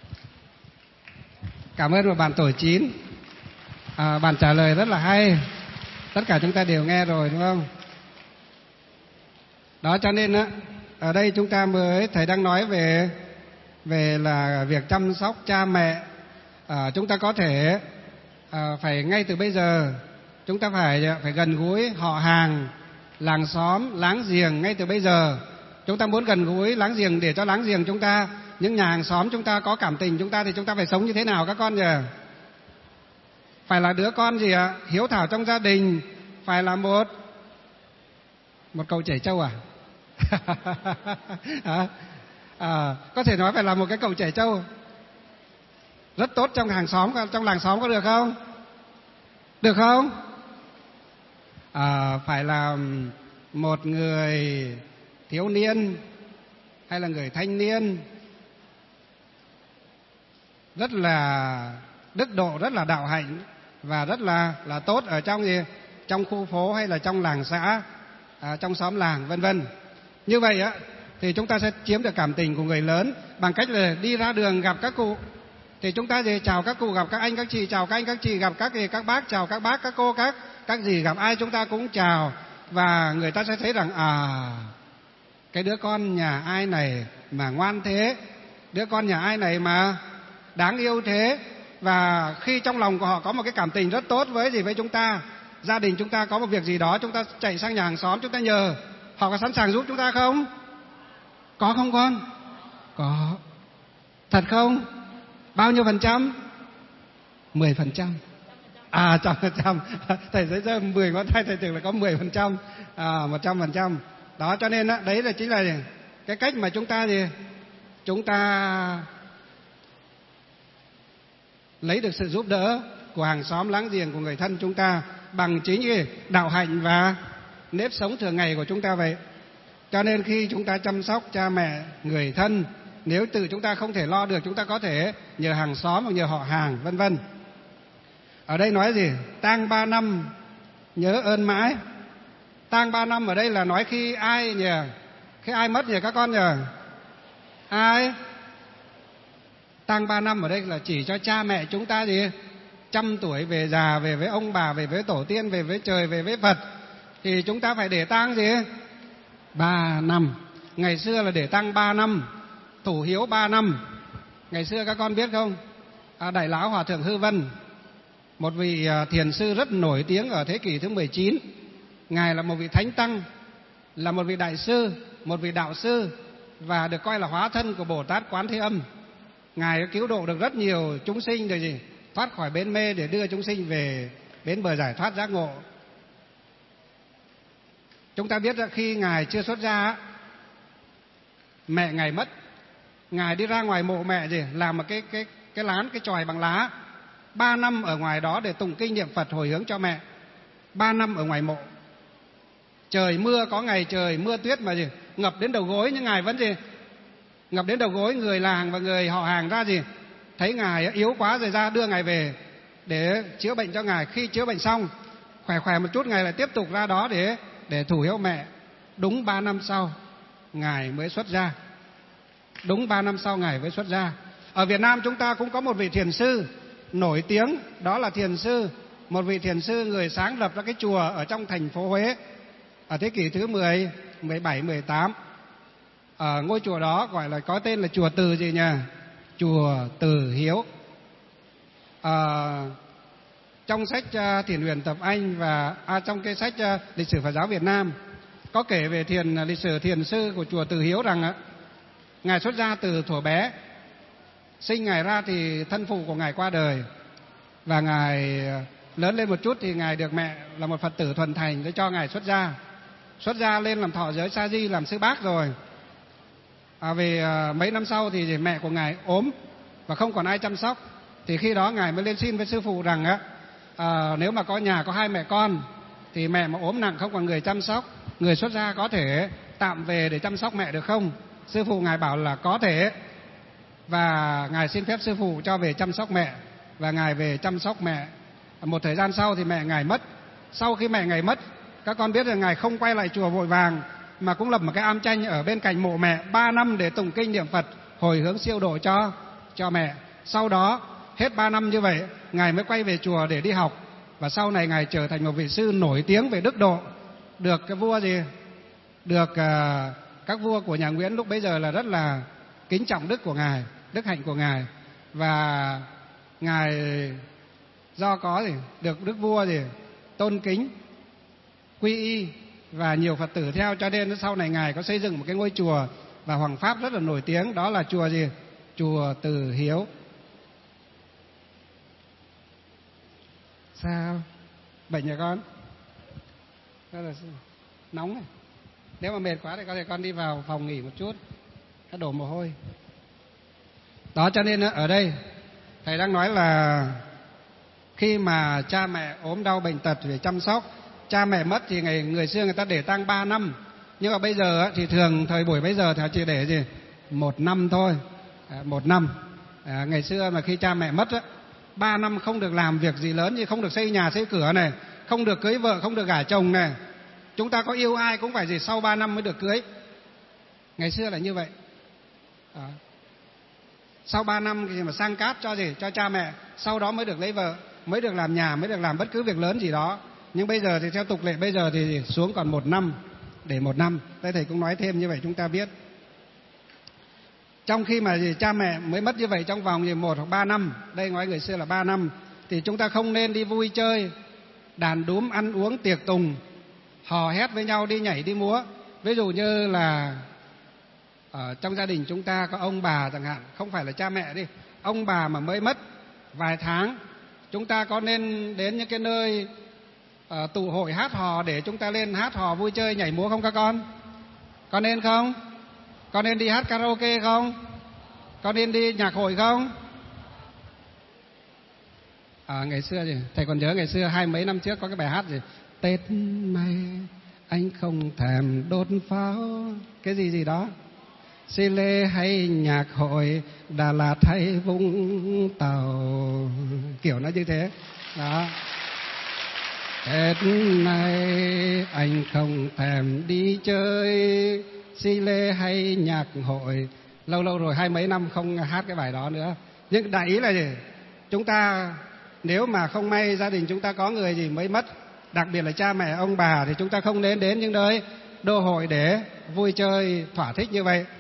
Speaker 2: Cảm ơn một bạn tổ 9. Bạn trả lời rất là hay. Tất cả chúng ta đều nghe rồi đúng không? Đó, cho nên á, ở đây chúng ta thầy đang nói về là việc chăm sóc cha mẹ. Chúng ta có thể phải ngay từ bây giờ chúng ta phải gần gũi họ hàng, làng xóm, láng giềng ngay từ bây giờ. Chúng ta muốn gần gũi láng giềng để cho láng giềng chúng ta, những nhà hàng xóm chúng ta có cảm tình chúng ta, thì chúng ta phải sống như thế nào các con nhỉ? Phải là đứa con gì ạ? Hiếu thảo trong gia đình, phải là một cậu trẻ trâu có thể nói phải là một cái cậu trẻ trâu rất tốt trong hàng xóm, trong làng xóm, có được không? Được không? Phải là một người thiếu niên hay là người thanh niên rất là đức độ, rất là đạo hạnh và rất là tốt ở trong khu phố hay là trong làng xã, trong xóm làng vân vân. Như vậy á thì chúng ta sẽ chiếm được cảm tình của người lớn bằng cách là đi ra đường gặp các cụ thì chúng ta chào các cụ, gặp các anh các chị chào các anh các chị, gặp các bác chào các bác, các cô các dì, gặp ai chúng ta cũng chào, và người ta sẽ thấy rằng cái đứa con nhà ai này mà ngoan thế, đứa con nhà ai này mà đáng yêu thế. Và khi trong lòng của họ có một cái cảm tình rất tốt với chúng ta, gia đình chúng ta có một việc gì đó, chúng ta chạy sang nhà hàng xóm chúng ta nhờ, họ có sẵn sàng giúp chúng ta không? Có không con? Có. Thật không? Bao nhiêu %? 10%. 100%. Thầy thấy ra 10 ngón tay thầy tưởng là có 10%. 100%. Đó, cho nên đấy là chính là cái cách mà chúng ta lấy được sự giúp đỡ của hàng xóm láng giềng, của người thân chúng ta bằng chính cái đạo hạnh và nếp sống thường ngày của chúng ta vậy. Cho nên khi chúng ta chăm sóc cha mẹ, người thân, nếu tự chúng ta không thể lo được, chúng ta có thể nhờ hàng xóm hoặc nhờ họ hàng, vân vân. Ở đây nói gì? Tang 3 năm nhớ ơn mãi. Tang 3 năm ở đây là nói khi ai nhỉ? Khi ai mất nhỉ các con nhỉ? Ai? Tang 3 năm ở đây là chỉ cho cha mẹ chúng ta gì? 100 tuổi về già, về với ông bà, về với tổ tiên, về với trời, về với Phật, thì chúng ta phải để tang gì? 3 năm. Ngày xưa là để tang 3 năm, thủ hiếu 3 năm. Ngày xưa các con biết không? Đại lão Hòa thượng Hư Vân, một vị thiền sư rất nổi tiếng ở thế kỷ thứ 19. Ngài là một vị thánh tăng, là một vị đại sư, một vị đạo sư, và được coi là hóa thân của Bồ Tát Quán Thế Âm. Ngài đã cứu độ được rất nhiều chúng sinh rồi gì? Thoát khỏi bến mê để đưa chúng sinh về bến bờ giải thoát giác ngộ. Chúng ta biết là khi Ngài chưa xuất gia, mẹ Ngài mất. Ngài đi ra ngoài mộ mẹ gì? Làm một cái lán, cái chòi bằng lá. 3 năm ở ngoài đó để tụng kinh niệm Phật hồi hướng cho mẹ. 3 năm ở ngoài mộ. Trời mưa, có ngày trời mưa tuyết mà gì? Ngập đến đầu gối, nhưng Ngài vẫn gì? Ngập đến đầu gối, người làng và người họ hàng ra gì? Thấy Ngài yếu quá rồi ra đưa Ngài về để chữa bệnh cho Ngài. Khi chữa bệnh xong, khỏe một chút, Ngài lại tiếp tục ra đó để thủ hiếu mẹ. Đúng 3 năm sau Ngài mới xuất gia. Đúng 3 năm sau Ngài mới xuất gia. Ở Việt Nam chúng ta cũng có một vị thiền sư nổi tiếng, đó là một vị thiền sư người sáng lập ra cái chùa ở trong thành phố Huế ở thế kỷ thứ 10, 17, 18. Ở ngôi chùa đó gọi là có tên là chùa Từ gì nhỉ? Chùa Từ Hiếu. Trong sách Thiền Huyền Tập Anh và trong cái sách Lịch sử Phật giáo Việt Nam có kể về lịch sử thiền sư của chùa Từ Hiếu rằng Ngài xuất gia từ thuở bé. Sinh Ngài ra thì thân phụ của Ngài qua đời, và Ngài lớn lên một chút thì Ngài được mẹ là một Phật tử thuần thành để cho Ngài xuất gia. Xuất gia lên làm thọ giới sa di, làm sư bác rồi. Về mấy năm sau thì mẹ của Ngài ốm và không còn ai chăm sóc. Thì khi đó Ngài mới lên xin với sư phụ rằng nếu mà có nhà có 2 mẹ con thì mẹ mà ốm nặng không còn người chăm sóc, người xuất gia có thể tạm về để chăm sóc mẹ được không? Sư phụ Ngài bảo là có thể. Và Ngài xin phép sư phụ cho về chăm sóc mẹ, và Ngài về chăm sóc mẹ. Một thời gian sau thì mẹ Ngài mất. Sau khi mẹ Ngài mất, các con biết rằng Ngài không quay lại chùa vội vàng, mà cũng lập một cái am tranh ở bên cạnh mộ mẹ 3 năm để tụng kinh niệm Phật hồi hướng siêu độ cho mẹ. Sau đó hết 3 năm như vậy, Ngài mới quay về chùa để đi học, và sau này Ngài trở thành một vị sư nổi tiếng về đức độ, được cái vua gì? Được các vua của nhà Nguyễn lúc bấy giờ là rất là kính trọng đức của Ngài, đức hạnh của Ngài. Và Ngài do có được đức vua tôn kính, quy y và nhiều Phật tử theo, cho nên sau này Ngài có xây dựng một cái ngôi chùa và hoàng pháp rất là nổi tiếng, đó là chùa gì? Chùa Từ Hiếu. Sao? Bệnh nhà con? Rất là nóng này. Nếu mà mệt quá thì có thể con đi vào phòng nghỉ một chút, nó đổ mồ hôi. Đó, cho nên ở đây thầy đang nói là khi mà cha mẹ ốm đau bệnh tật phải chăm sóc. Cha mẹ mất thì người xưa người ta để tang 3 năm, nhưng mà bây giờ thì thường thời buổi bây giờ thì chỉ để gì? 1 năm thôi. 1 năm. Ngày xưa mà khi cha mẹ mất 3 năm không được làm việc gì lớn, như không được xây nhà xây cửa này, không được cưới vợ, không được gả chồng này. Chúng ta có yêu ai cũng phải sau 3 năm mới được cưới. Ngày xưa là như vậy. Sau 3 năm thì mà sang cát cho cha mẹ, sau đó mới được lấy vợ, mới được làm nhà, mới được làm bất cứ việc lớn gì đó. Nhưng bây giờ thì theo tục lệ bây giờ thì xuống còn 1 năm. để 1 năm. Đây thầy cũng nói thêm như vậy chúng ta biết. Trong khi mà cha mẹ mới mất như vậy trong vòng 1 hoặc 3 năm, đây nói người xưa là 3 năm, thì chúng ta không nên đi vui chơi, đàn đúm, ăn uống, tiệc tùng, hò hét với nhau, đi nhảy, đi múa. Ví dụ như là ở trong gia đình chúng ta có ông bà chẳng hạn, không phải là cha mẹ đi, ông bà mà mới mất vài tháng, chúng ta có nên đến những cái nơi tụ hội hát hò để chúng ta lên hát hò vui chơi nhảy múa không các con? Có nên không? Có nên đi hát karaoke không? Có nên đi nhạc hội không? Ngày xưa gì thầy còn nhớ, ngày xưa 20 mấy năm trước có cái bài hát gì Tết này anh không thèm đốt pháo, cái gì đó, Xi Lê hay nhạc hội, Đà Lạt hay Vũng Tàu, kiểu nó như thế đó. Tết này anh không thèm đi chơi, Xi Lê hay nhạc hội. Lâu lâu rồi, 20 mấy năm không hát cái bài đó nữa. Nhưng đại ý là gì? Chúng ta nếu mà không may gia đình chúng ta có người gì mới mất, đặc biệt là cha mẹ ông bà, thì chúng ta không nên đến những nơi đô hội để vui chơi thỏa thích như vậy.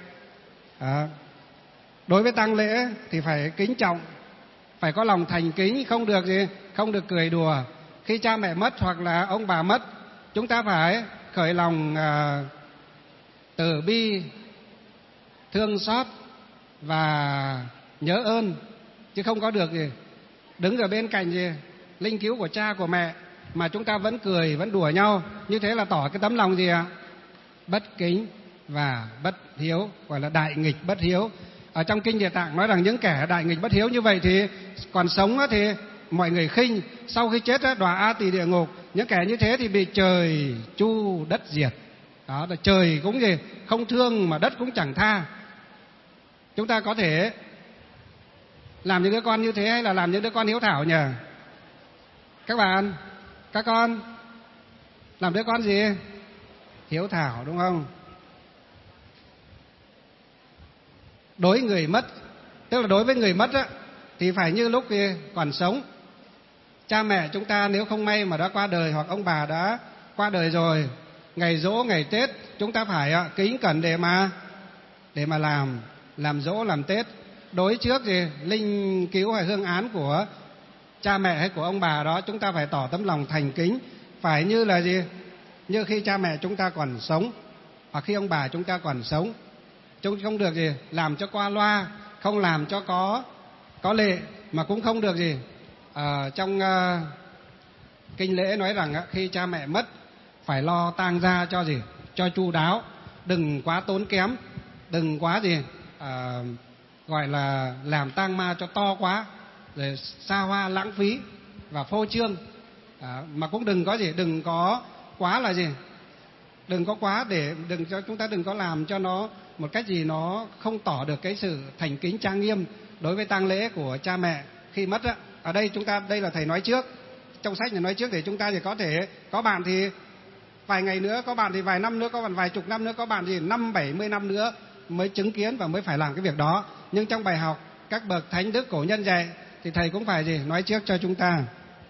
Speaker 2: Đối với tang lễ thì phải kính trọng, phải có lòng thành kính, không được gì, không được cười đùa. Khi cha mẹ mất hoặc là ông bà mất, chúng ta phải khởi lòng từ bi, thương xót và nhớ ơn, chứ không có được gì đứng ở bên cạnh gì linh cứu của cha của mẹ mà chúng ta vẫn cười, vẫn đùa nhau. Như thế là tỏ cái tấm lòng gì ạ? Bất kính và bất hiếu, gọi là đại nghịch bất hiếu. Ở trong kinh Địa Tạng nói rằng những kẻ đại nghịch bất hiếu như vậy thì còn sống thì mọi người khinh, sau khi chết đọa A Tỳ địa ngục. Những kẻ như thế thì bị trời chu đất diệt. Đó là trời cũng gì không thương mà đất cũng chẳng tha. Chúng ta có thể làm những đứa con như thế hay là làm những đứa con hiếu thảo nhỉ? Các bạn, các con làm đứa con gì? Hiếu thảo, đúng không? Đối người mất, tức là đối với người mất thì phải như lúc còn sống. Cha mẹ chúng ta nếu không may mà đã qua đời hoặc ông bà đã qua đời rồi, ngày giỗ, ngày Tết chúng ta phải kính cẩn để mà làm giỗ, làm Tết. Đối trước gì linh cứu hay hương án của cha mẹ hay của ông bà đó, chúng ta phải tỏ tấm lòng thành kính, phải như là gì, như khi cha mẹ chúng ta còn sống hoặc khi ông bà chúng ta còn sống. Chúng không được gì làm cho qua loa, không làm cho có lệ, mà cũng không được gì trong kinh lễ nói rằng khi cha mẹ mất phải lo tang gia cho gì, cho chu đáo, đừng quá tốn kém, đừng quá gì gọi là làm tang ma cho to quá, rồi xa hoa lãng phí và phô trương. Mà cũng đừng có gì, đừng có quá là gì, đừng có quá để chúng ta đừng có làm cho nó một cách gì nó không tỏ được cái sự thành kính trang nghiêm đối với tang lễ của cha mẹ khi mất á. Ở đây đây là thầy nói trước, trong sách này nói trước để chúng ta thì có thể, có bạn thì vài ngày nữa, có bạn thì vài năm nữa, có bạn vài chục năm nữa, có bạn thì 50-70 năm nữa mới chứng kiến và mới phải làm cái việc đó. Nhưng trong bài học các bậc thánh đức cổ nhân dạy thì thầy cũng phải gì nói trước cho chúng ta.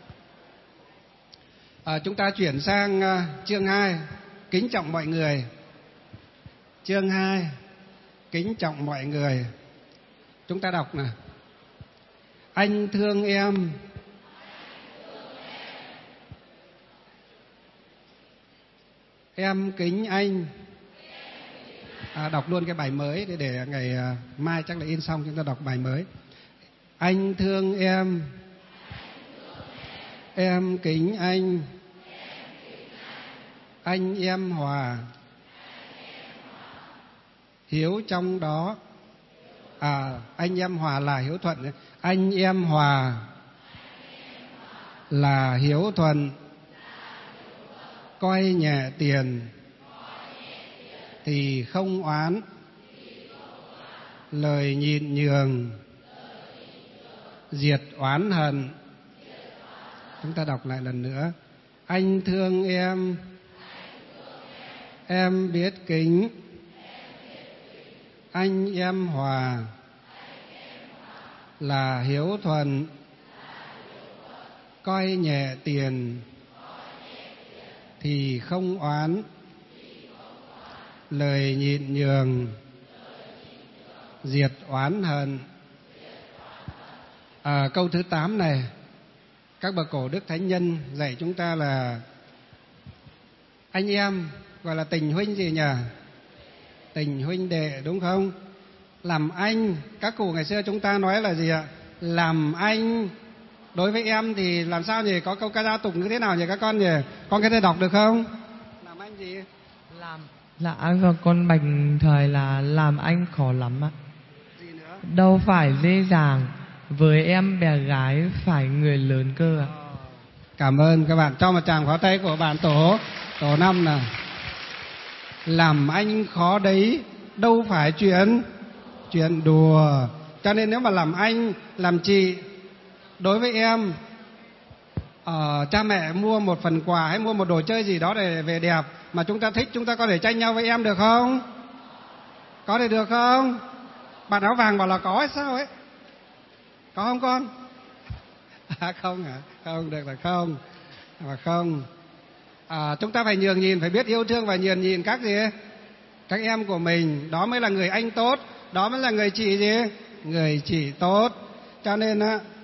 Speaker 2: Chúng ta chuyển sang chương 2, kính trọng mọi người. Chương 2, kính trọng mọi người. Chúng ta đọc nào. Anh thương em, em kính anh. Đọc luôn cái bài mới để ngày mai chắc là in xong chúng ta đọc bài mới. Anh thương em kính anh em hòa, hiếu trong đó. Anh em hòa là hiếu thuận, anh em hòa là hiếu thuận, coi nhẹ tiền thì không oán, lời nhịn nhường diệt oán hận. Chúng ta đọc lại lần nữa. Anh thương em biết kính, anh em hòa là hiếu thuận, coi nhẹ tiền thì không oán, lời nhịn nhường, diệt oán hận. Câu thứ 8 này, các bậc cổ đức thánh nhân dạy chúng ta là anh em gọi là tình huynh gì nhỉ? Tình huynh đệ, đúng không? Làm anh, các cụ ngày xưa chúng ta nói là gì ạ? Làm anh đối với em thì làm sao nhỉ? Có câu ca dao tục như thế nào nhỉ các con nhỉ? Con có thể đọc được không? Làm anh gì?
Speaker 6: Con bạch thời là làm anh khó lắm ạ.
Speaker 2: Gì nữa?
Speaker 6: Đâu phải dễ dàng, với em bé gái phải người lớn cơ ạ.
Speaker 2: Cảm ơn các bạn, cho một tràng pháo tay của bạn tổ 5 nào. Làm anh khó đấy, đâu phải chuyện đùa. Cho nên nếu mà làm anh, làm chị đối với em, cha mẹ mua một phần quà hay mua một đồ chơi gì đó để về đẹp mà chúng ta thích, chúng ta có thể tranh nhau với em được không? Có thể được không? Bạn áo vàng bảo là có hay sao ấy? Có không con? Không hả? Không được là không. Mà không. Chúng ta phải nhường nhịn, phải biết yêu thương và nhường nhịn các gì? Các em của mình. Đó mới là người anh tốt. Đó mới là người chị gì? Người chị tốt. Cho nên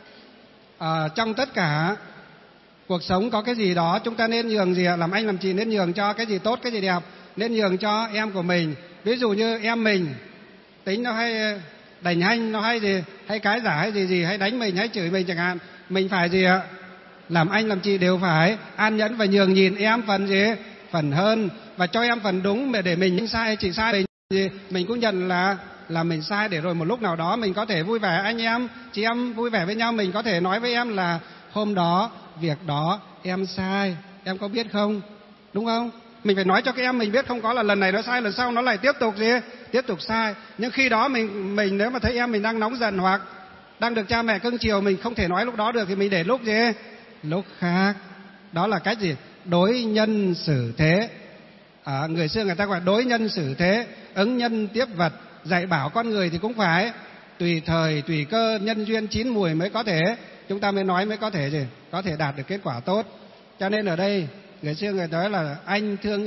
Speaker 2: trong tất cả cuộc sống có cái gì đó chúng ta nên nhường gì ạ? Làm anh làm chị nên nhường cho cái gì tốt, cái gì đẹp, nên nhường cho em của mình. Ví dụ như em mình tính nó hay đành hanh, nó hay gì, hay cái giả hay gì hay đánh mình hay chửi mình chẳng hạn, mình phải gì ạ? Làm anh làm chị đều phải an nhẫn và nhường nhịn em phần gì? Phần hơn, và cho em phần đúng để mình sai chị sai mình cũng nhận là mình sai, để rồi một lúc nào đó mình có thể vui vẻ, anh em chị em vui vẻ với nhau, mình có thể nói với em là hôm đó việc đó em sai, em có biết không? Đúng không? Mình phải nói cho các em mình biết, không có là lần này nó sai, lần sau nó lại tiếp tục gì? Tiếp tục sai. Nhưng khi đó mình nếu mà thấy em mình đang nóng giận hoặc đang được cha mẹ cưng chiều, mình không thể nói lúc đó được thì mình để lúc gì? Lúc khác. Đó là cách gì? Đối nhân xử thế. Người xưa người ta gọi đối nhân xử thế, ứng nhân tiếp vật. Dạy bảo con người thì cũng phải tùy thời, tùy cơ, nhân duyên chín mùi mới có thể, chúng ta mới nói mới có thể gì? Có thể đạt được kết quả tốt. Cho nên ở đây người xưa người nói là anh thương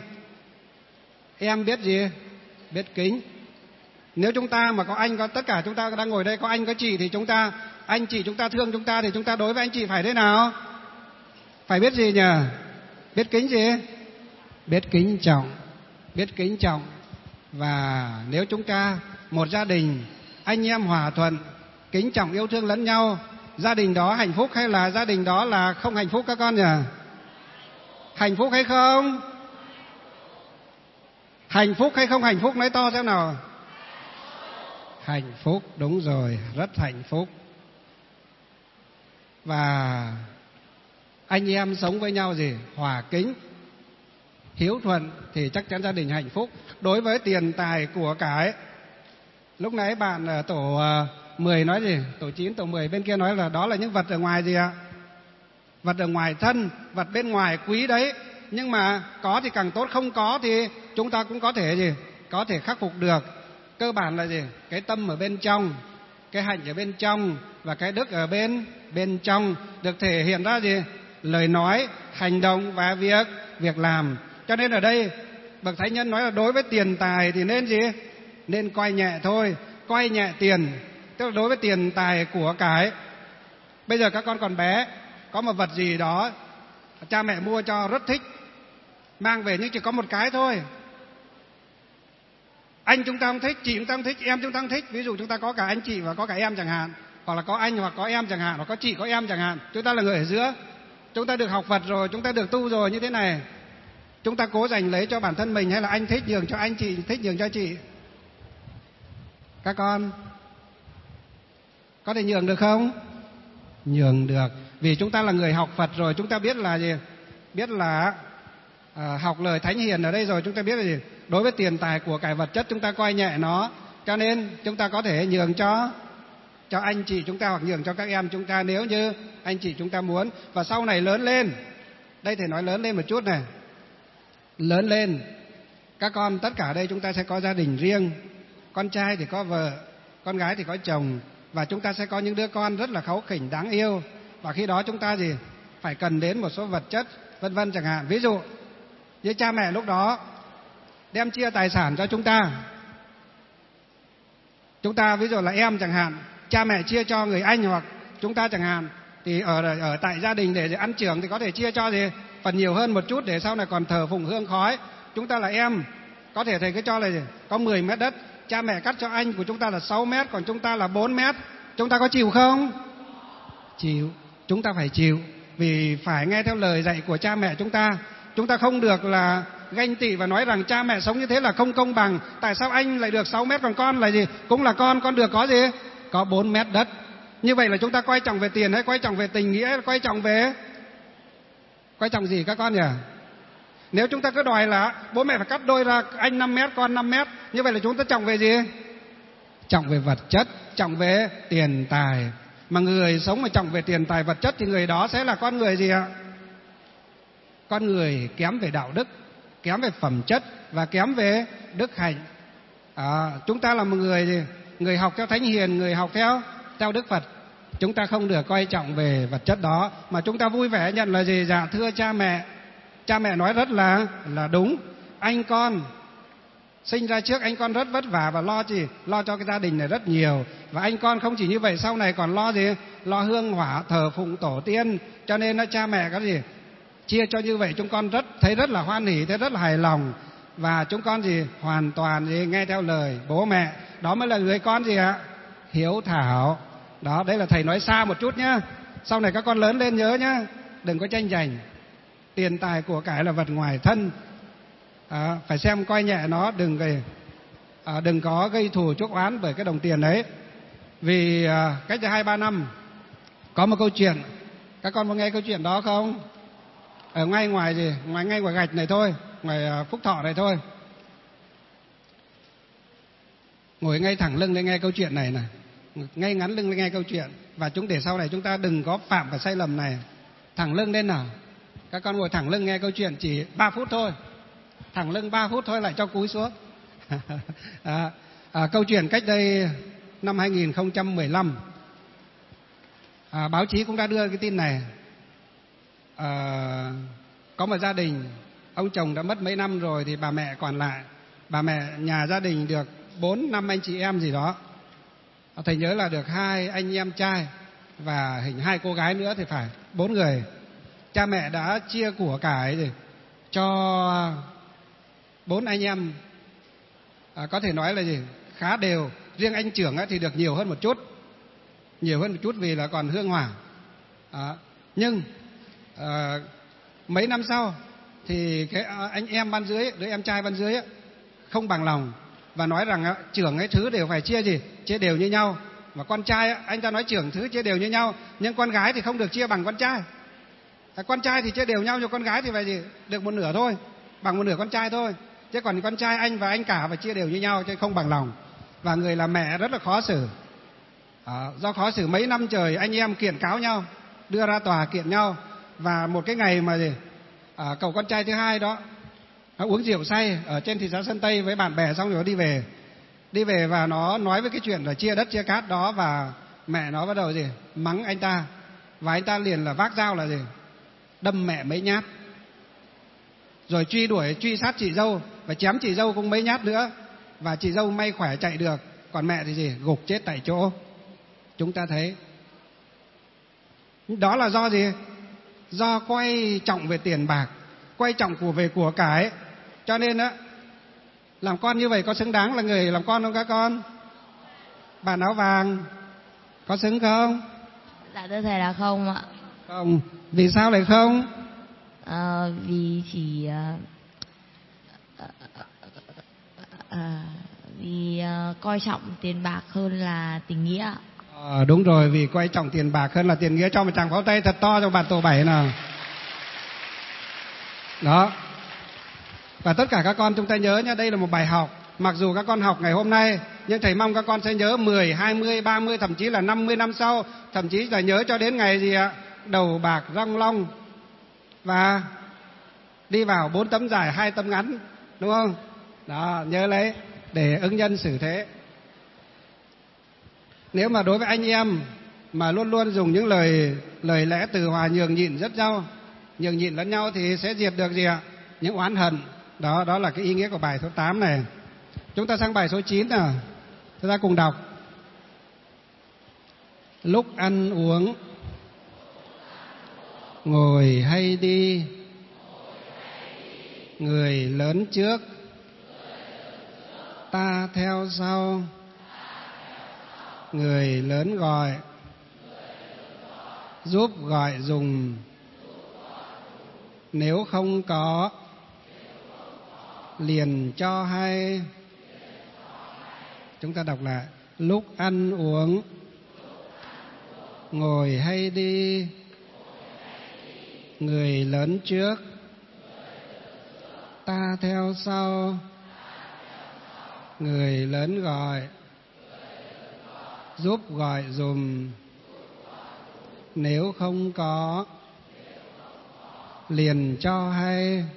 Speaker 2: em biết gì? Biết kính. Nếu chúng ta mà có anh, có tất cả chúng ta đang ngồi đây có anh có chị thì chúng ta, anh chị chúng ta thương chúng ta thì chúng ta đối với anh chị phải thế nào? Phải biết gì nhỉ? Biết kính gì? Biết kính trọng. Biết kính trọng. Và nếu chúng ta một gia đình anh em hòa thuận, kính trọng yêu thương lẫn nhau, gia đình đó hạnh phúc hay là gia đình đó là không hạnh phúc các con nhỉ? Hạnh phúc hay không? Hạnh phúc hay không hạnh phúc, nói to xem nào. Hạnh phúc, đúng rồi, rất hạnh phúc. Và anh em sống với nhau gì? Hòa kính, hiếu thuận thì chắc chắn gia đình hạnh phúc. Đối với tiền tài của cải, lúc nãy bạn ở tổ 10 nói gì? Tổ 9, tổ 10 bên kia nói là đó là những vật ở ngoài gì ạ? Vật ở ngoài thân, vật bên ngoài quý đấy. Nhưng mà có thì càng tốt, không có thì chúng ta cũng có thể gì? Có thể khắc phục được. Cơ bản là gì? Cái tâm ở bên trong, cái hạnh ở bên trong và cái đức ở bên trong được thể hiện ra gì? Lời nói, hành động và việc làm. Cho nên ở đây bậc thánh nhân nói là đối với tiền tài thì nên gì? Nên coi nhẹ thôi, coi nhẹ tiền. Tức là đối với tiền tài của cải. Bây giờ các con còn bé, có một vật gì đó cha mẹ mua cho rất thích, mang về nhưng chỉ có một cái thôi. Anh chúng ta không thích, chị chúng ta không thích, em chúng ta không thích. Ví dụ chúng ta có cả anh chị và có cả em chẳng hạn, hoặc là có anh hoặc có em chẳng hạn, hoặc có chị có em chẳng hạn. Chúng ta là người ở giữa, chúng ta được học Phật rồi, chúng ta được tu rồi như thế này. Chúng ta cố giành lấy cho bản thân mình hay là anh thích nhường cho anh, chị thích nhường cho chị? Các con có thể nhường được không? Nhường được. Vì chúng ta là người học Phật rồi, chúng ta biết là gì? Biết là học lời Thánh Hiền ở đây rồi, chúng ta biết là gì? Đối với tiền tài của cải vật chất chúng ta coi nhẹ nó, cho nên chúng ta có thể nhường cho anh chị chúng ta hoặc nhường cho các em chúng ta nếu như anh chị chúng ta muốn. Và sau này lớn lên, đây thầy nói lớn lên một chút này, lớn lên các con tất cả đây chúng ta sẽ có gia đình riêng, con trai thì có vợ, con gái thì có chồng, và chúng ta sẽ có những đứa con rất là kháu khỉnh đáng yêu. Và khi đó chúng ta gì? Phải cần đến một số vật chất vân vân chẳng hạn. Ví dụ như cha mẹ lúc đó đem chia tài sản cho chúng ta. Chúng ta ví dụ là em chẳng hạn, cha mẹ chia cho người anh hoặc chúng ta chẳng hạn, thì ở tại gia đình để ăn chưởng thì có thể chia cho gì phần nhiều hơn một chút để sau này còn thờ phụng hương khói. Chúng ta là em, có thể thầy cứ cho là gì? Có 10 mét đất, cha mẹ cắt cho anh của chúng ta là 6 mét, còn chúng ta là 4 mét. Chúng ta có chịu không? Chịu, chúng ta phải chịu, vì phải nghe theo lời dạy của cha mẹ chúng ta. Chúng ta không được là ganh tị và nói rằng cha mẹ sống như thế là không công bằng. Tại sao anh lại được 6 mét còn con là gì? Cũng là con được có gì? Có 4 mét đất. Như vậy là chúng ta coi trọng về tiền hay coi trọng về tình nghĩa, coi trọng gì các con nhỉ? Nếu chúng ta cứ đòi là bố mẹ phải cắt đôi ra, anh 5 mét, con 5 mét, như vậy là chúng ta trọng về gì? Trọng về vật chất, trọng về tiền tài. Mà người sống mà trọng về tiền tài vật chất thì người đó sẽ là con người gì ạ? Con người kém về đạo đức, kém về phẩm chất và kém về đức hạnh. Chúng ta là một người gì? Người học theo Thánh Hiền, người học theo Đức Phật. Chúng ta không được coi trọng về vật chất đó, mà chúng ta vui vẻ nhận là gì? Dạ thưa cha mẹ. Cha mẹ nói rất là đúng. Anh con sinh ra trước, anh con rất vất vả và lo cho cái gia đình này rất nhiều. Và anh con không chỉ như vậy, sau này còn lo gì? Lo hương hỏa, thờ phụng tổ tiên. Cho nên cha mẹ có gì? Chia cho như vậy chúng con thấy rất là hoan hỉ, thấy rất là hài lòng. Và chúng con hoàn toàn nghe theo lời bố mẹ. Đó mới là người con ạ? Hiếu thảo. Đó, đấy là thầy nói xa một chút nhá. Sau này các con lớn lên nhớ nhá, đừng có tranh giành. Tiền tài của cải là vật ngoài thân. Phải xem coi nhẹ nó, đừng có gây thù chuốc oán bởi cái đồng tiền đấy. Vì cách đây 2-3 năm có một câu chuyện, các con có nghe câu chuyện đó không? Ở ngay ngoài gạch này thôi, ngoài Phúc Thọ này thôi. Ngồi ngay thẳng lưng để nghe câu chuyện này, ngay ngắn lưng để nghe câu chuyện. Và để sau này chúng ta đừng có phạm vào sai lầm này. Thẳng lưng lên nào. Các con ngồi thẳng lưng nghe câu chuyện chỉ 3 phút thôi. Thẳng lưng 3 phút thôi lại cho cúi xuống. Câu chuyện cách đây năm 2015. Báo chí cũng đã đưa cái tin này. Có một gia đình, ông chồng đã mất mấy năm rồi thì bà mẹ còn lại. Bà mẹ nhà gia đình được 4-5 anh chị em gì đó. Thầy nhớ là được 2 anh em trai và 2 cô gái nữa thì phải 4 người. Cha mẹ đã chia của cải cho 4 anh em, có thể nói là khá đều. Riêng anh trưởng thì được nhiều hơn một chút vì là còn hương hỏa. Nhưng mấy năm sau thì cái anh em ban dưới, đứa em trai ban dưới không bằng lòng và nói rằng trưởng ấy thứ đều phải chia đều như nhau. Và con trai anh ta nói trưởng thứ chia đều như nhau, nhưng con gái thì không được chia bằng con trai. Con trai thì chia đều nhau, nhưng con gái thì phải được một nửa thôi, bằng một nửa con trai thôi. Chứ còn con trai anh và anh cả phải chia đều như nhau, chứ không bằng lòng. Và người làm mẹ rất là khó xử. Do khó xử mấy năm trời anh em kiện cáo nhau, đưa ra tòa kiện nhau. Và một cái ngày mà cậu con trai thứ hai đó nó uống rượu say ở trên thị xã Sơn Tây với bạn bè, xong rồi đi về và nó nói với cái chuyện là chia đất chia cát đó. Và mẹ nó bắt đầu mắng anh ta, và anh ta liền là vác dao là đâm mẹ mấy nhát, rồi truy sát chị dâu và chém chị dâu cũng mấy nhát nữa. Và chị dâu may khỏe chạy được, còn mẹ thì gục chết tại chỗ. Chúng ta thấy đó là do do quay trọng về tiền bạc, quay trọng của cải. Cho nên làm con như vậy có xứng đáng là người làm con không các con? Bạn áo vàng có xứng không?
Speaker 9: Dạ thưa thầy là không ạ.
Speaker 2: Không. Vì sao lại không?
Speaker 9: Vì chỉ vì coi trọng tiền bạc hơn là tình nghĩa.
Speaker 2: Đúng rồi, vì coi trọng tiền bạc hơn là tiền nghĩa. Cho một tràng pháo tay thật to cho bạn tổ 7 nào. Đó. Và tất cả các con chúng ta nhớ nhé, đây là một bài học. Mặc dù các con học ngày hôm nay, nhưng thầy mong các con sẽ nhớ 10, 20, 30, thậm chí là 50 năm sau. Thậm chí là nhớ cho đến ngày đầu bạc răng long. Và đi vào 4 tấm dài 2 tấm ngắn, đúng không? Đó, nhớ lấy để ứng nhân xử thế. Nếu mà đối với anh em mà luôn luôn dùng những lời lẽ từ hòa nhường nhịn lẫn nhau thì sẽ diệt được những oán hận, Đó là cái ý nghĩa của bài số 8 này. Chúng ta sang bài số 9 nào. Chúng ta cùng đọc. Lúc ăn uống, ngồi hay đi, người lớn trước, ta theo sau. Người lớn gọi, giúp gọi dùng. Nếu không có, liền cho hay. Chúng ta đọc lại. Lúc ăn uống, ngồi hay đi, người lớn trước, ta theo sau. Người lớn gọi, giúp gọi dùm. Nếu không có, liền cho hay.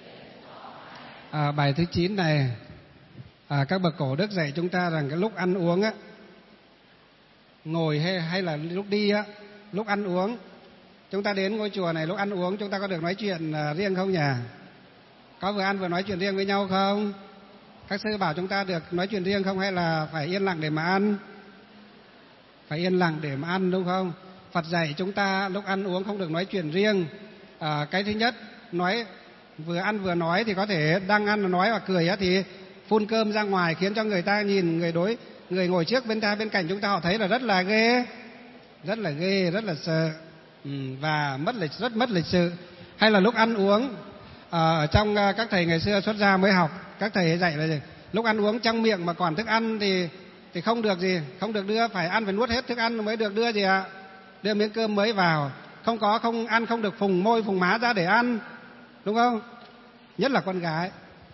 Speaker 2: Bài thứ 9 này, các bậc cổ đức dạy chúng ta rằng cái lúc ăn uống á, ngồi hay là lúc đi á, lúc ăn uống, chúng ta đến ngôi chùa này lúc ăn uống chúng ta có được nói chuyện riêng không nhỉ? Có vừa ăn vừa nói chuyện riêng với nhau không? Các sư bảo chúng ta được nói chuyện riêng không, hay là phải yên lặng để mà ăn? Phải yên lặng để mà ăn, đúng không? Phật dạy chúng ta lúc ăn uống không được nói chuyện riêng. Cái thứ nhất, nói vừa ăn vừa nói thì có thể đang ăn nói và cười á, thì phun cơm ra ngoài khiến cho người ta nhìn, người ngồi trước bên cạnh chúng ta họ thấy là rất là ghê, rất là sợ, và rất mất lịch sự. Hay là lúc ăn uống, ở trong các thầy ngày xưa xuất gia mới học, các thầy dạy là gì? Lúc ăn uống trong miệng mà còn thức ăn thì không được gì, không được đưa, phải ăn phải nuốt hết thức ăn mới được đưa gì ạ? Đưa miếng cơm mới vào. Không ăn không được phùng môi phùng má ra để ăn, đúng không? Nhất là con gái.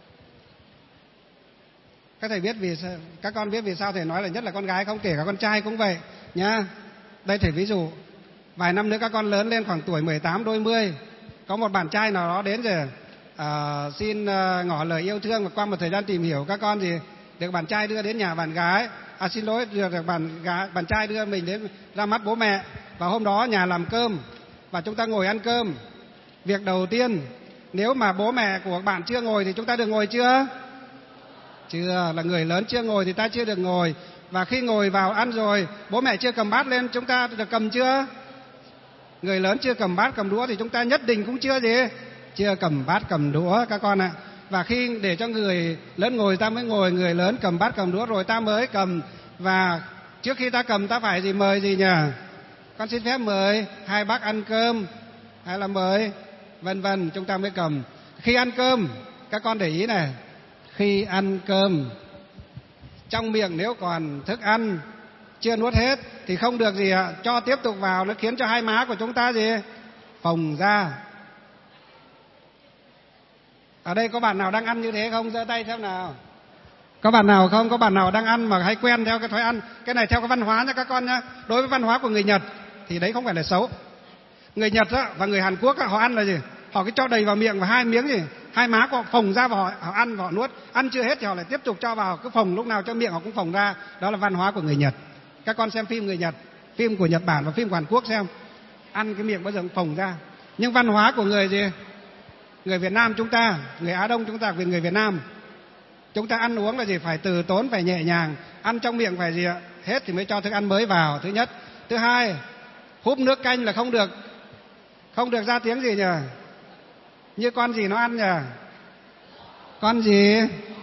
Speaker 2: Các con biết vì sao thầy nói là nhất là con gái không? Kể cả con trai cũng vậy nhá. Đây thầy ví dụ, vài năm nữa các con lớn lên khoảng tuổi 18 đôi mươi, có một bạn trai nào đó đến rồi xin ngỏ lời yêu thương, và qua một thời gian tìm hiểu các con thì được bạn trai đưa đến nhà bạn gái, được bạn trai đưa mình đến ra mắt bố mẹ. Và hôm đó nhà làm cơm và chúng ta ngồi ăn cơm. Việc đầu tiên, nếu mà bố mẹ của bạn chưa ngồi thì chúng ta được ngồi chưa? Chưa, là người lớn chưa ngồi thì ta chưa được ngồi. Và khi ngồi vào ăn rồi, bố mẹ chưa cầm bát lên, chúng ta được cầm chưa? Người lớn chưa cầm bát cầm đũa thì chúng ta nhất định cũng chưa cầm bát cầm đũa các con ạ. Và khi để cho người lớn ngồi ta mới ngồi, người lớn cầm bát cầm đũa rồi ta mới cầm. Và trước khi ta cầm ta phải mời gì nhỉ? Con xin phép mời hai bác ăn cơm, hay là mời vân vân, chúng ta mới cầm. Khi ăn cơm, các con để ý này, khi ăn cơm trong miệng nếu còn thức ăn chưa nuốt hết thì không được gì ạ, cho tiếp tục vào, nó khiến cho hai má của chúng ta phồng ra. Ở đây có bạn nào đang ăn như thế không? Giơ tay xem nào. Có bạn nào không? Có bạn nào đang ăn mà hay quen theo cái thói ăn? Cái này theo cái văn hóa nha các con nhá. Đối với văn hóa của người Nhật thì đấy không phải là xấu. Người Nhật á, và người Hàn Quốc á, họ ăn là gì? Họ cứ cho đầy vào miệng và hai miếng hai má của họ phồng ra và họ ăn và họ nuốt. Ăn chưa hết thì họ lại tiếp tục cho vào, cứ phồng lúc nào cho miệng họ cũng phồng ra. Đó là văn hóa của người Nhật. Các con xem phim người Nhật, phim của Nhật Bản và phim của Hàn Quốc xem, ăn cái miệng bao giờ cũng phồng ra. Nhưng văn hóa của người Việt Nam chúng ta, người Á Đông chúng ta, người Việt Nam, chúng ta ăn uống là gì? Phải từ tốn, phải nhẹ nhàng. Ăn trong miệng phải gì ạ? Hết thì mới cho thức ăn mới vào, thứ nhất. Thứ hai, húp nước canh là không được ra tiếng gì nhỉ? Như con gì nó ăn nhỉ? Con gì?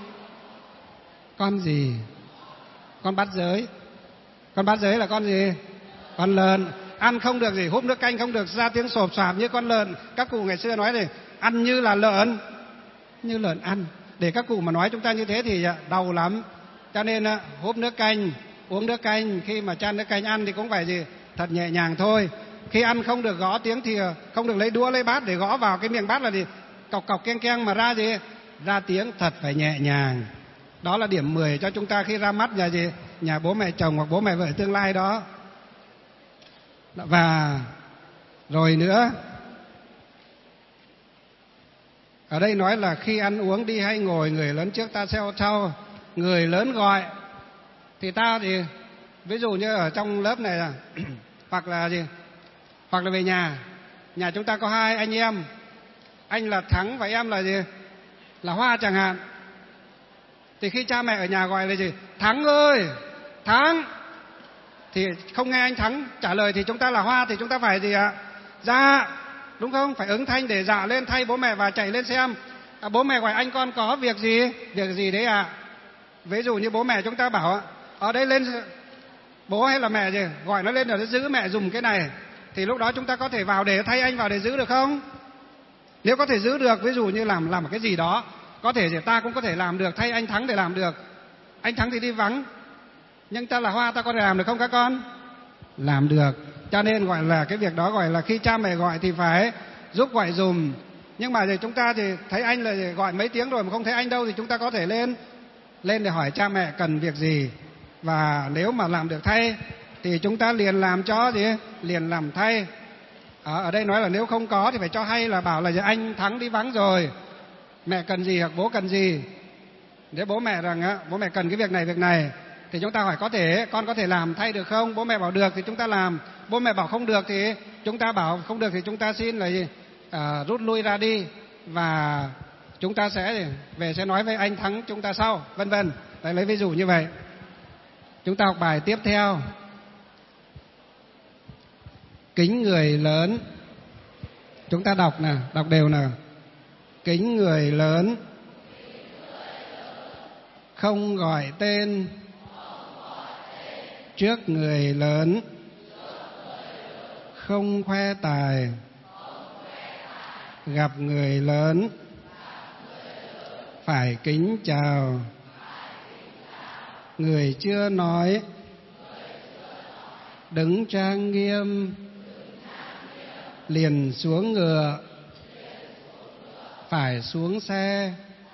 Speaker 2: Con bát giới. Con bát giới là con gì? Con lợn. Ăn không được gì, húp nước canh không được ra tiếng sộp soạp như con lợn. Các cụ ngày xưa nói thì ăn như là lợn, như lợn ăn. Để các cụ mà nói chúng ta như thế thì đau lắm. Cho nên húp nước canh, uống nước canh, khi mà chan nước canh ăn thì cũng phải gì? Thật nhẹ nhàng thôi. Khi ăn không được gõ tiếng thì không được lấy đũa lấy bát để gõ vào cái miệng bát là gì? Cọc cọc keng keng mà ra gì? Ra tiếng thật phải nhẹ nhàng. Đó là điểm 10 cho chúng ta khi ra mắt nhà bố mẹ chồng hoặc bố mẹ vợ tương lai đó. Và rồi nữa, ở đây nói là khi ăn uống đi hay ngồi, người lớn trước ta theo sau. Người lớn gọi thì ta thì ví dụ như ở trong lớp này là hoặc là về nhà chúng ta có hai anh em, anh là Thắng và em là là Hoa chẳng hạn, thì khi cha mẹ ở nhà gọi là gì? Thắng ơi, Thắng, thì không nghe anh Thắng trả lời thì chúng ta là Hoa thì chúng ta phải gì ạ? Dạ, đúng không? Phải ứng thanh để dạ lên thay bố mẹ và chạy lên xem. Bố mẹ gọi anh con có việc gì đấy ạ? Ví dụ như bố mẹ chúng ta bảo ở đây lên, bố hay là mẹ gì gọi nó lên để nó giữ mẹ dùng cái này, thì lúc đó chúng ta có thể vào để thay anh vào để giữ được không? Nếu có thể giữ được, ví dụ như làm một cái gì đó, có thể ta cũng có thể làm được, thay anh Thắng để làm được. Anh Thắng thì đi vắng, nhưng ta là Hoa, ta có thể làm được không các con? Làm được. Cho nên gọi là cái việc đó gọi là khi cha mẹ gọi thì phải giúp gọi dùm. Nhưng mà chúng ta thì thấy anh là gọi mấy tiếng rồi mà không thấy anh đâu, thì chúng ta có thể lên để hỏi cha mẹ cần việc gì. Và nếu mà làm được thay thì chúng ta liền làm cho gì? Liền làm thay. Ở đây nói là nếu không có thì phải cho hay, là bảo là anh Thắng đi vắng rồi, mẹ cần gì hoặc bố cần gì. Nếu bố mẹ rằng bố mẹ cần cái việc này thì chúng ta hỏi con có thể làm thay được không? Bố mẹ bảo được thì chúng ta làm. Bố mẹ bảo không được thì chúng ta bảo không được thì chúng ta xin là gì? Rút lui ra đi, và chúng ta sẽ về sẽ nói với anh Thắng chúng ta sau, vân vân. Đấy, lấy ví dụ như vậy. Chúng ta học bài tiếp theo. Kính người lớn. Chúng ta đọc đều nào. Kính người lớn, không gọi tên trước người lớn, không khoe tài, gặp người lớn phải kính chào. Người chưa nói đứng trang nghiêm, liền xuống ngựa, phải xuống xe,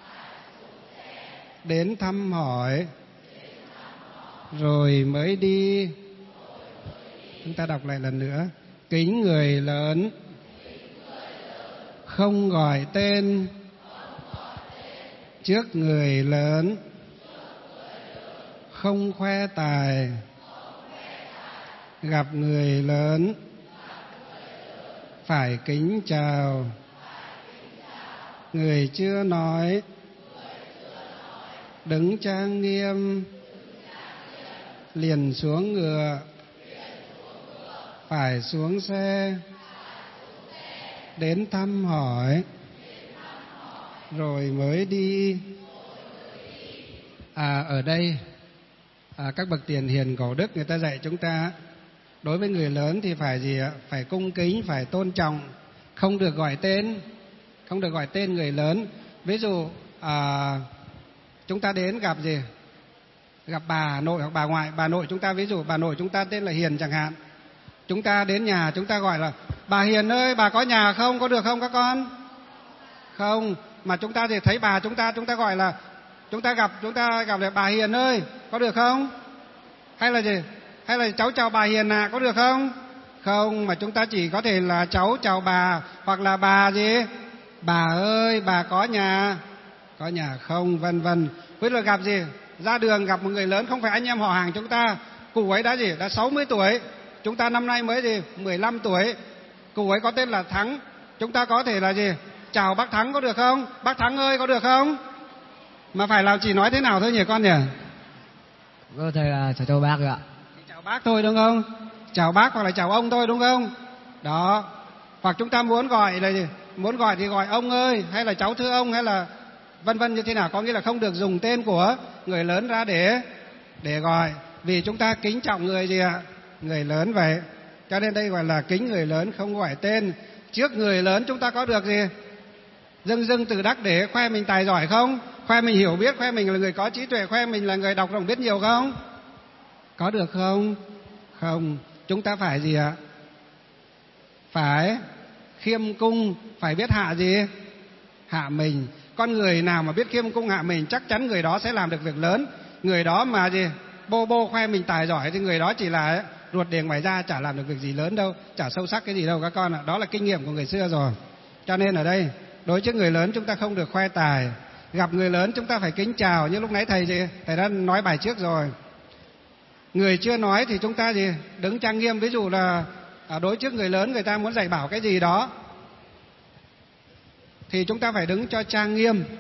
Speaker 2: đến thăm hỏi, rồi mới đi. Chúng ta đọc lại lần nữa. Kính người lớn, không gọi tên trước người lớn, không khoe tài, gặp người lớn phải kính chào. Người chưa nói đứng trang nghiêm, liền xuống ngựa, phải xuống xe, đến thăm hỏi, rồi mới đi. Ở đây các bậc tiền hiền cổ đức người ta dạy chúng ta, đối với người lớn thì phải gì ạ? Phải cung kính, phải tôn trọng, không được gọi tên người lớn. Ví dụ chúng ta đến gặp gặp bà nội hoặc bà ngoại. Bà nội chúng ta, ví dụ bà nội chúng ta tên là Hiền chẳng hạn, chúng ta đến nhà chúng ta gọi là bà Hiền ơi, bà có nhà không, có được không các con? Không. Mà chúng ta thì thấy bà chúng ta gọi là chúng ta gặp là bà Hiền ơi, có được không? Hay là cháu chào bà Hiền có được không? Không, mà chúng ta chỉ có thể là cháu chào bà, hoặc là bà bà ơi, bà có nhà không, vân vân. Với là gặp ra đường gặp một người lớn, không phải anh em họ hàng chúng ta, cụ ấy đã 60 tuổi, chúng ta năm nay mới 15 tuổi, cụ ấy có tên là Thắng, chúng ta có thể là chào bác Thắng, có được không? Bác Thắng ơi, có được không? Mà phải làm chỉ nói thế nào thôi nhỉ con nhỉ?
Speaker 4: Thầy là chào bác rồi ạ.
Speaker 2: Chào bác thôi đúng không? Chào bác hoặc là chào ông thôi đúng không? Đó. Hoặc chúng ta muốn gọi thì gọi ông ơi, hay là cháu thưa ông, hay là vân vân như thế nào, có nghĩa là không được dùng tên của người lớn ra để gọi, vì chúng ta kính trọng người lớn vậy. Cho nên đây gọi là kính người lớn, không gọi tên. Trước người lớn chúng ta có được dưng từ đắc để khoe mình tài giỏi không? Khoe mình hiểu biết, khoe mình là người có trí tuệ, khoe mình là người đọc rộng biết nhiều không? Có được không? Không. Chúng ta phải phải khiêm cung, phải biết hạ mình. Con người nào mà biết khiêm cung hạ mình, chắc chắn người đó sẽ làm được việc lớn. Người đó mà bô khoe mình tài giỏi thì người đó chỉ là ruột đề ngoài ra, chả làm được việc gì lớn đâu, chả sâu sắc cái gì đâu các con ạ. Đó là kinh nghiệm của người xưa rồi. Cho nên ở đây đối với người lớn chúng ta không được khoe tài. Gặp người lớn chúng ta phải kính chào, như lúc nãy thầy đã nói bài trước rồi. Người chưa nói thì chúng ta đứng trang nghiêm. Ví dụ là đối trước người lớn, người ta muốn dạy bảo cái gì đó thì chúng ta phải đứng cho trang nghiêm.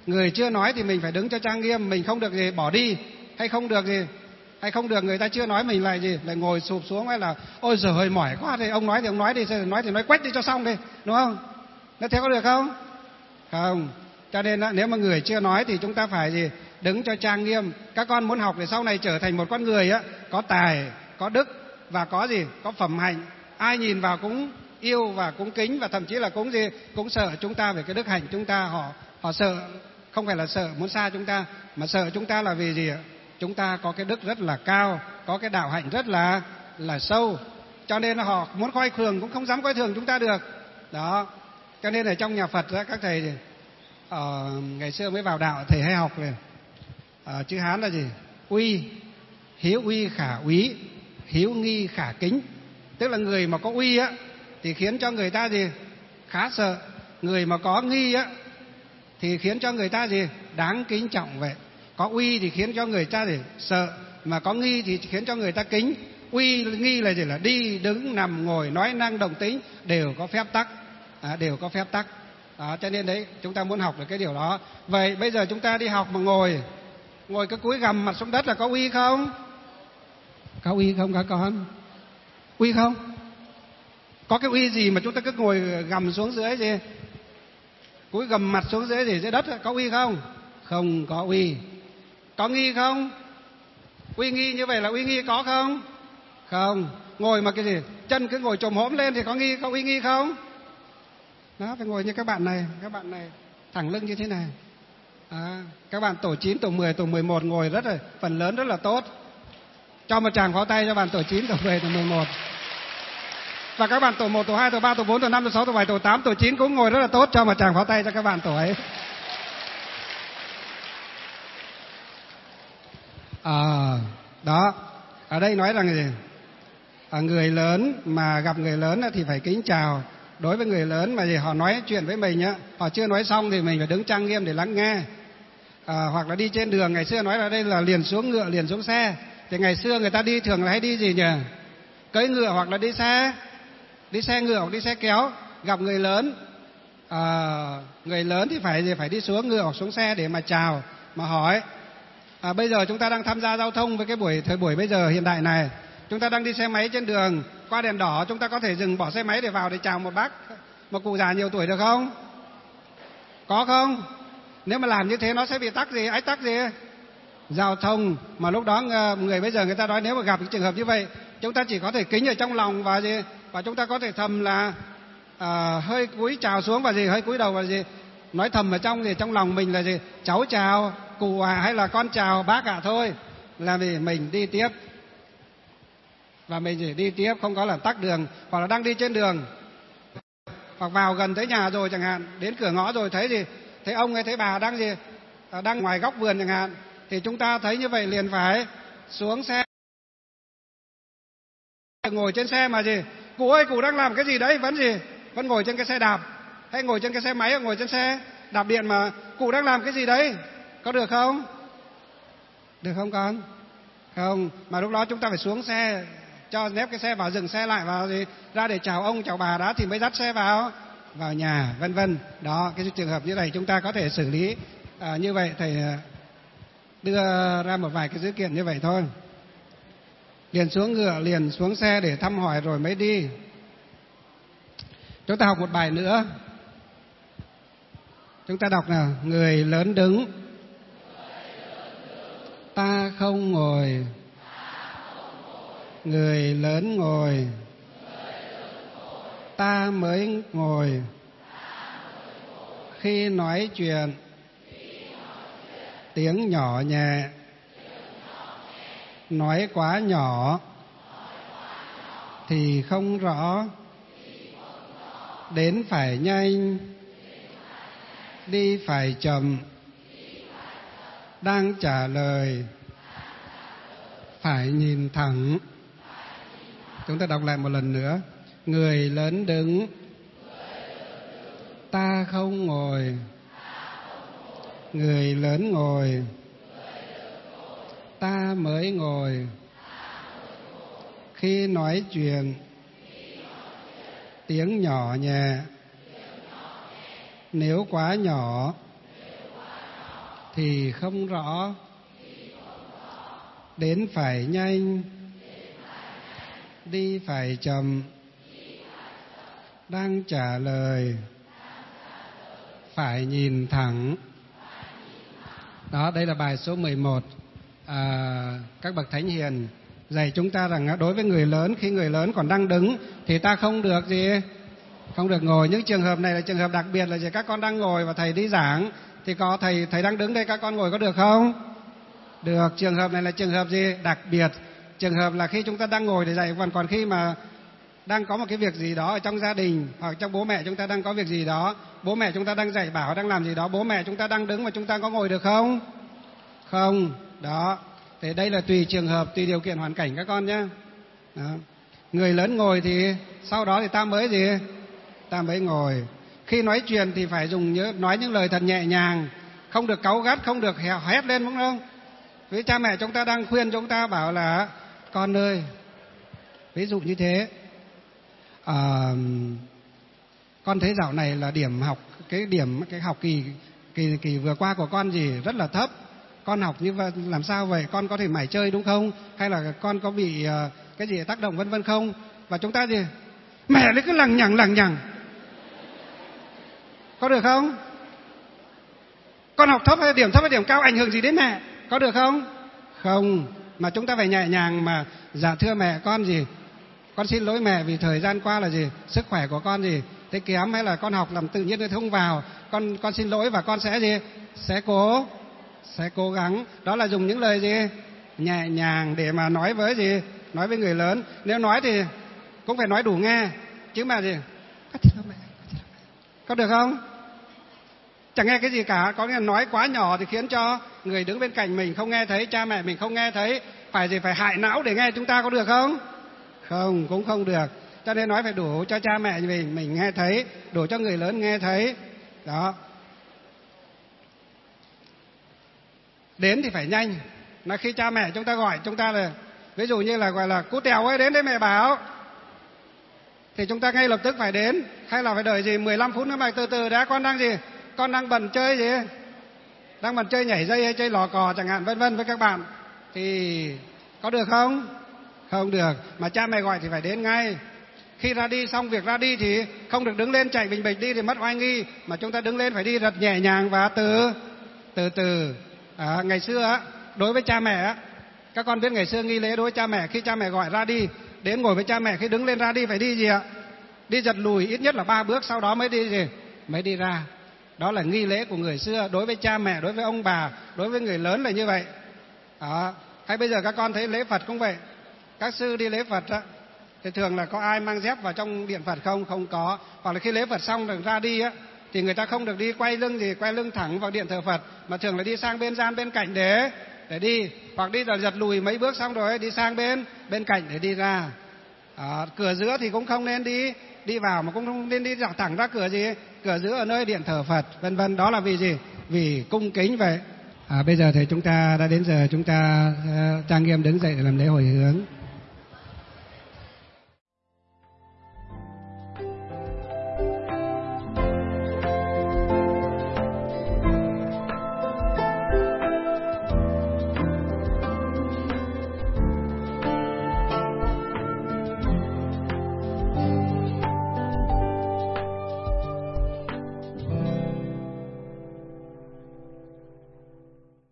Speaker 2: Người chưa nói thì mình phải đứng cho trang nghiêm, mình không được gì bỏ đi, hay không được người ta chưa nói mình lại lại ngồi sụp xuống, hay là ôi giời ơi mỏi quá, thì ông nói thì ông nói đi, nói thì nói quách đi cho xong đi, đúng không? Nó thế có được không? Không. Cho nên nếu mà người chưa nói thì chúng ta phải đứng cho trang nghiêm. Các con muốn học để sau này trở thành một con người có tài, có đức và có phẩm hạnh, ai nhìn vào cũng yêu và cũng kính, và thậm chí là cũng sợ chúng ta về cái đức hạnh chúng ta. Họ sợ, không phải là sợ muốn xa chúng ta, mà sợ chúng ta là vì gì ạ? Chúng ta có cái đức rất là cao, có cái đạo hạnh rất là sâu, cho nên là họ muốn coi thường cũng không dám coi thường chúng ta được. Đó. Cho nên ở trong nhà Phật các thầy ngày xưa mới vào đạo, thầy hay học này, chữ Hán là gì? Uy, hiếu uy khả úy, hiếu nghi khả kính. Tức là người mà có uy thì khiến cho người ta khá sợ, người mà có nghi thì khiến cho người ta đáng kính trọng vậy. Có uy thì khiến cho người ta sợ, mà có nghi thì khiến cho người ta kính. Uy nghi là là đi đứng nằm ngồi nói năng động tính đều có phép tắc, đều có phép tắc. Đó, cho nên đấy chúng ta muốn học được cái điều đó. Vậy bây giờ chúng ta đi học mà ngồi cái cúi gằm mặt xuống đất là có uy không? Có uy không các con? Uy không? Có cái uy gì mà chúng ta cứ ngồi gằm xuống dưới cúi gằm mặt xuống dưới đất, có uy không? Không có uy. Có nghi không? Uy nghi như vậy là uy nghi có không? Không. Ngồi mà chân cứ ngồi chồm hổm lên thì có uy nghi không? Đó, phải ngồi như các bạn này thẳng lưng như thế này. Các bạn tổ 9, tổ 10, tổ 11 ngồi phần lớn rất là tốt. Cho một tràng pháo tay cho bạn tổ 9, tổ 10, tổ 11. Và các bạn tổ 1, tổ 2, tổ 3, tổ 4, tổ 5, tổ 6, tổ 7, tổ 8, tổ 9 cũng ngồi rất là tốt. Cho một tràng pháo tay cho các bạn tổ ấy. Đó. Ở đây nói rằng gì? Người lớn mà gặp người lớn thì phải kính chào. Đối với người lớn mà họ nói chuyện với mình họ chưa nói xong thì mình phải đứng trang nghiêm để lắng nghe. Hoặc là đi trên đường, ngày xưa nói là đây là liền xuống ngựa liền xuống xe. Thì ngày xưa người ta đi thường là hay đi gì nhỉ? Cưỡi ngựa hoặc là đi xe ngựa hoặc đi xe kéo. Gặp người lớn, người lớn thì phải đi xuống ngựa hoặc xuống xe để mà chào, mà hỏi. Bây giờ chúng ta đang tham gia giao thông với cái thời buổi bây giờ hiện đại này. Chúng ta đang đi xe máy trên đường, qua đèn đỏ chúng ta có thể dừng bỏ xe máy để vào để chào một bác, một cụ già nhiều tuổi được không? Có không? Nếu mà làm như thế nó sẽ bị ách tắc giao thông. Mà lúc đó người bây giờ người ta nói nếu mà gặp cái trường hợp như vậy, chúng ta chỉ có thể kính ở trong lòng và chúng ta có thể thầm là hơi cúi chào xuống và hơi cúi đầu và nói thầm ở trong lòng mình là cháu chào cụ hay là con chào bác thôi, là vì mình đi tiếp. Và mình chỉ đi tiếp, không có là tắc đường. Hoặc là đang đi trên đường, hoặc vào gần tới nhà rồi chẳng hạn, đến cửa ngõ rồi thấy ông hay thấy bà đang ngoài góc vườn chẳng hạn, thì chúng ta thấy như vậy liền phải xuống xe, ngồi trên xe mà cụ ơi cụ đang làm cái gì đấy, vẫn ngồi trên cái xe đạp hay ngồi trên cái xe máy hoặc ngồi trên xe đạp điện mà cụ đang làm cái gì đấy, có được không? Được không con? Không. Mà lúc đó chúng ta phải xuống xe, cho nép cái xe vào, dừng xe lại vào ra để chào ông chào bà đó thì mới dắt xe vào nhà, vân vân. Đó, cái trường hợp như này chúng ta có thể xử lý như vậy. Thầy đưa ra một vài cái dữ kiện như vậy thôi. Liền xuống ngựa, liền xuống xe để thăm hỏi rồi mới đi. Chúng ta học một bài nữa. Chúng ta đọc nào. Người lớn đứng, ta không ngồi. Người lớn ngồi, ta mới ngồi. Khi nói chuyện, tiếng nhỏ nhẹ. Nói quá nhỏ thì không rõ. Đến phải nhanh, đi phải chậm. Đang trả lời, phải nhìn thẳng. Chúng ta đọc lại một lần nữa. Người lớn đứng, ta không ngồi. Người lớn ngồi, ta mới ngồi. Khi nói chuyện, tiếng nhỏ nhẹ. Nếu quá nhỏ, thì không rõ, đến phải nhanh, đi phải chậm, đang trả lời phải nhìn thẳng. Đó, đây là bài số 11. Các bậc thánh hiền dạy chúng ta rằng đối với người lớn, khi người lớn còn đang đứng thì ta không được gì? Không được ngồi. Những trường hợp này là trường hợp đặc biệt, là gì? Các con đang ngồi và thầy đi giảng thì có thầy đang đứng đây, các con ngồi có được không? Được. Trường hợp này là trường hợp gì? Đặc biệt. Trường hợp là khi chúng ta đang ngồi để dạy, còn khi mà đang có một cái việc gì đó ở trong gia đình hoặc trong bố mẹ chúng ta đang có việc gì đó, bố mẹ chúng ta đang dạy bảo, đang làm gì đó, bố mẹ chúng ta đang đứng mà chúng ta có ngồi được không? Không. Đó. Thì đây là tùy trường hợp, tùy điều kiện hoàn cảnh các con nhé. Đó. Người lớn ngồi thì sau đó thì ta mới gì? Ta mới ngồi. Khi nói chuyện thì phải nói những lời thật nhẹ nhàng, không được cáu gắt, không được hét lên, đúng không? Vì cha mẹ chúng ta đang khuyên chúng ta bảo là con ơi, ví dụ như thế. Con thấy dạo này là điểm học, cái học kỳ vừa qua của con gì rất là thấp. Con học như vậy làm sao vậy? Con có thể mải chơi đúng không? Hay là con có bị cái gì tác động vân vân không? Và chúng ta gì? Mẹ nó cứ lằng nhằng. Có được không? Con học thấp hay điểm cao ảnh hưởng gì đến mẹ? Có được không? Không. Mà chúng ta phải nhẹ nhàng mà dạ thưa mẹ, con gì? Con xin lỗi mẹ vì thời gian qua là gì? Sức khỏe của con gì? Thế kém, hay là con học làm tự nhiên không vào. Con xin lỗi và con sẽ gì? Sẽ cố gắng. Đó là dùng những lời gì? Nhẹ nhàng để mà nói với gì? Nói với người lớn. Nếu nói thì cũng phải nói đủ nghe. Chứ mà gì? Có được không? Chẳng nghe cái gì cả. Có nghĩa là nói quá nhỏ thì khiến cho người đứng bên cạnh mình không nghe thấy, cha mẹ mình không nghe thấy. Phải gì? Phải hại não để nghe chúng ta, có được không? Không, cũng không được. Cho nên nói phải đủ cho cha mẹ mình nghe thấy, đủ cho người lớn nghe thấy. Đó. Đến thì phải nhanh. Là khi cha mẹ chúng ta gọi chúng ta là, ví dụ như là gọi là Cú Tèo ơi, đến đây mẹ bảo, thì chúng ta ngay lập tức phải đến. Hay là phải đợi gì 15 phút nữa mà từ từ đã, con đang gì? Con đang bận chơi gì? Đang bận chơi nhảy dây hay chơi lò cò chẳng hạn, vân vân với các bạn. Thì có được không? Không được. Mà cha mẹ gọi thì phải đến ngay. Khi ra đi, xong việc ra đi thì không được đứng lên chạy bình bịch đi thì mất oai nghi. Mà chúng ta đứng lên phải đi rất nhẹ nhàng và từ từ. Ngày xưa á, đối với cha mẹ á, các con biết ngày xưa nghi lễ đối với cha mẹ, khi cha mẹ gọi ra đi, đến ngồi với cha mẹ, khi đứng lên ra đi phải đi gì ạ? Đi giật lùi ít nhất là 3 bước, sau đó mới đi gì? Mới đi ra. Đó là nghi lễ của người xưa đối với cha mẹ, đối với ông bà, đối với người lớn là như vậy. Hay bây giờ các con thấy lễ Phật cũng vậy. Các sư đi lễ Phật á, thì thường là có ai mang dép vào trong điện Phật không? Không có. Hoặc là khi lễ Phật xong rồi ra đi á, thì người ta không được đi quay lưng thẳng vào điện thờ Phật, mà thường là đi sang bên gian bên cạnh để đi, hoặc đi là giật lùi mấy bước xong rồi đi sang bên cạnh để đi ra. Cửa giữa thì cũng không nên đi vào, mà cũng không nên đi thẳng ra cửa gì, cửa giữa ở nơi điện thờ Phật, vân vân. Đó là vì gì? Vì cung kính vậy. Bây giờ thì chúng ta đã đến giờ chúng ta trang nghiêm đứng dậy để làm lễ hồi hướng.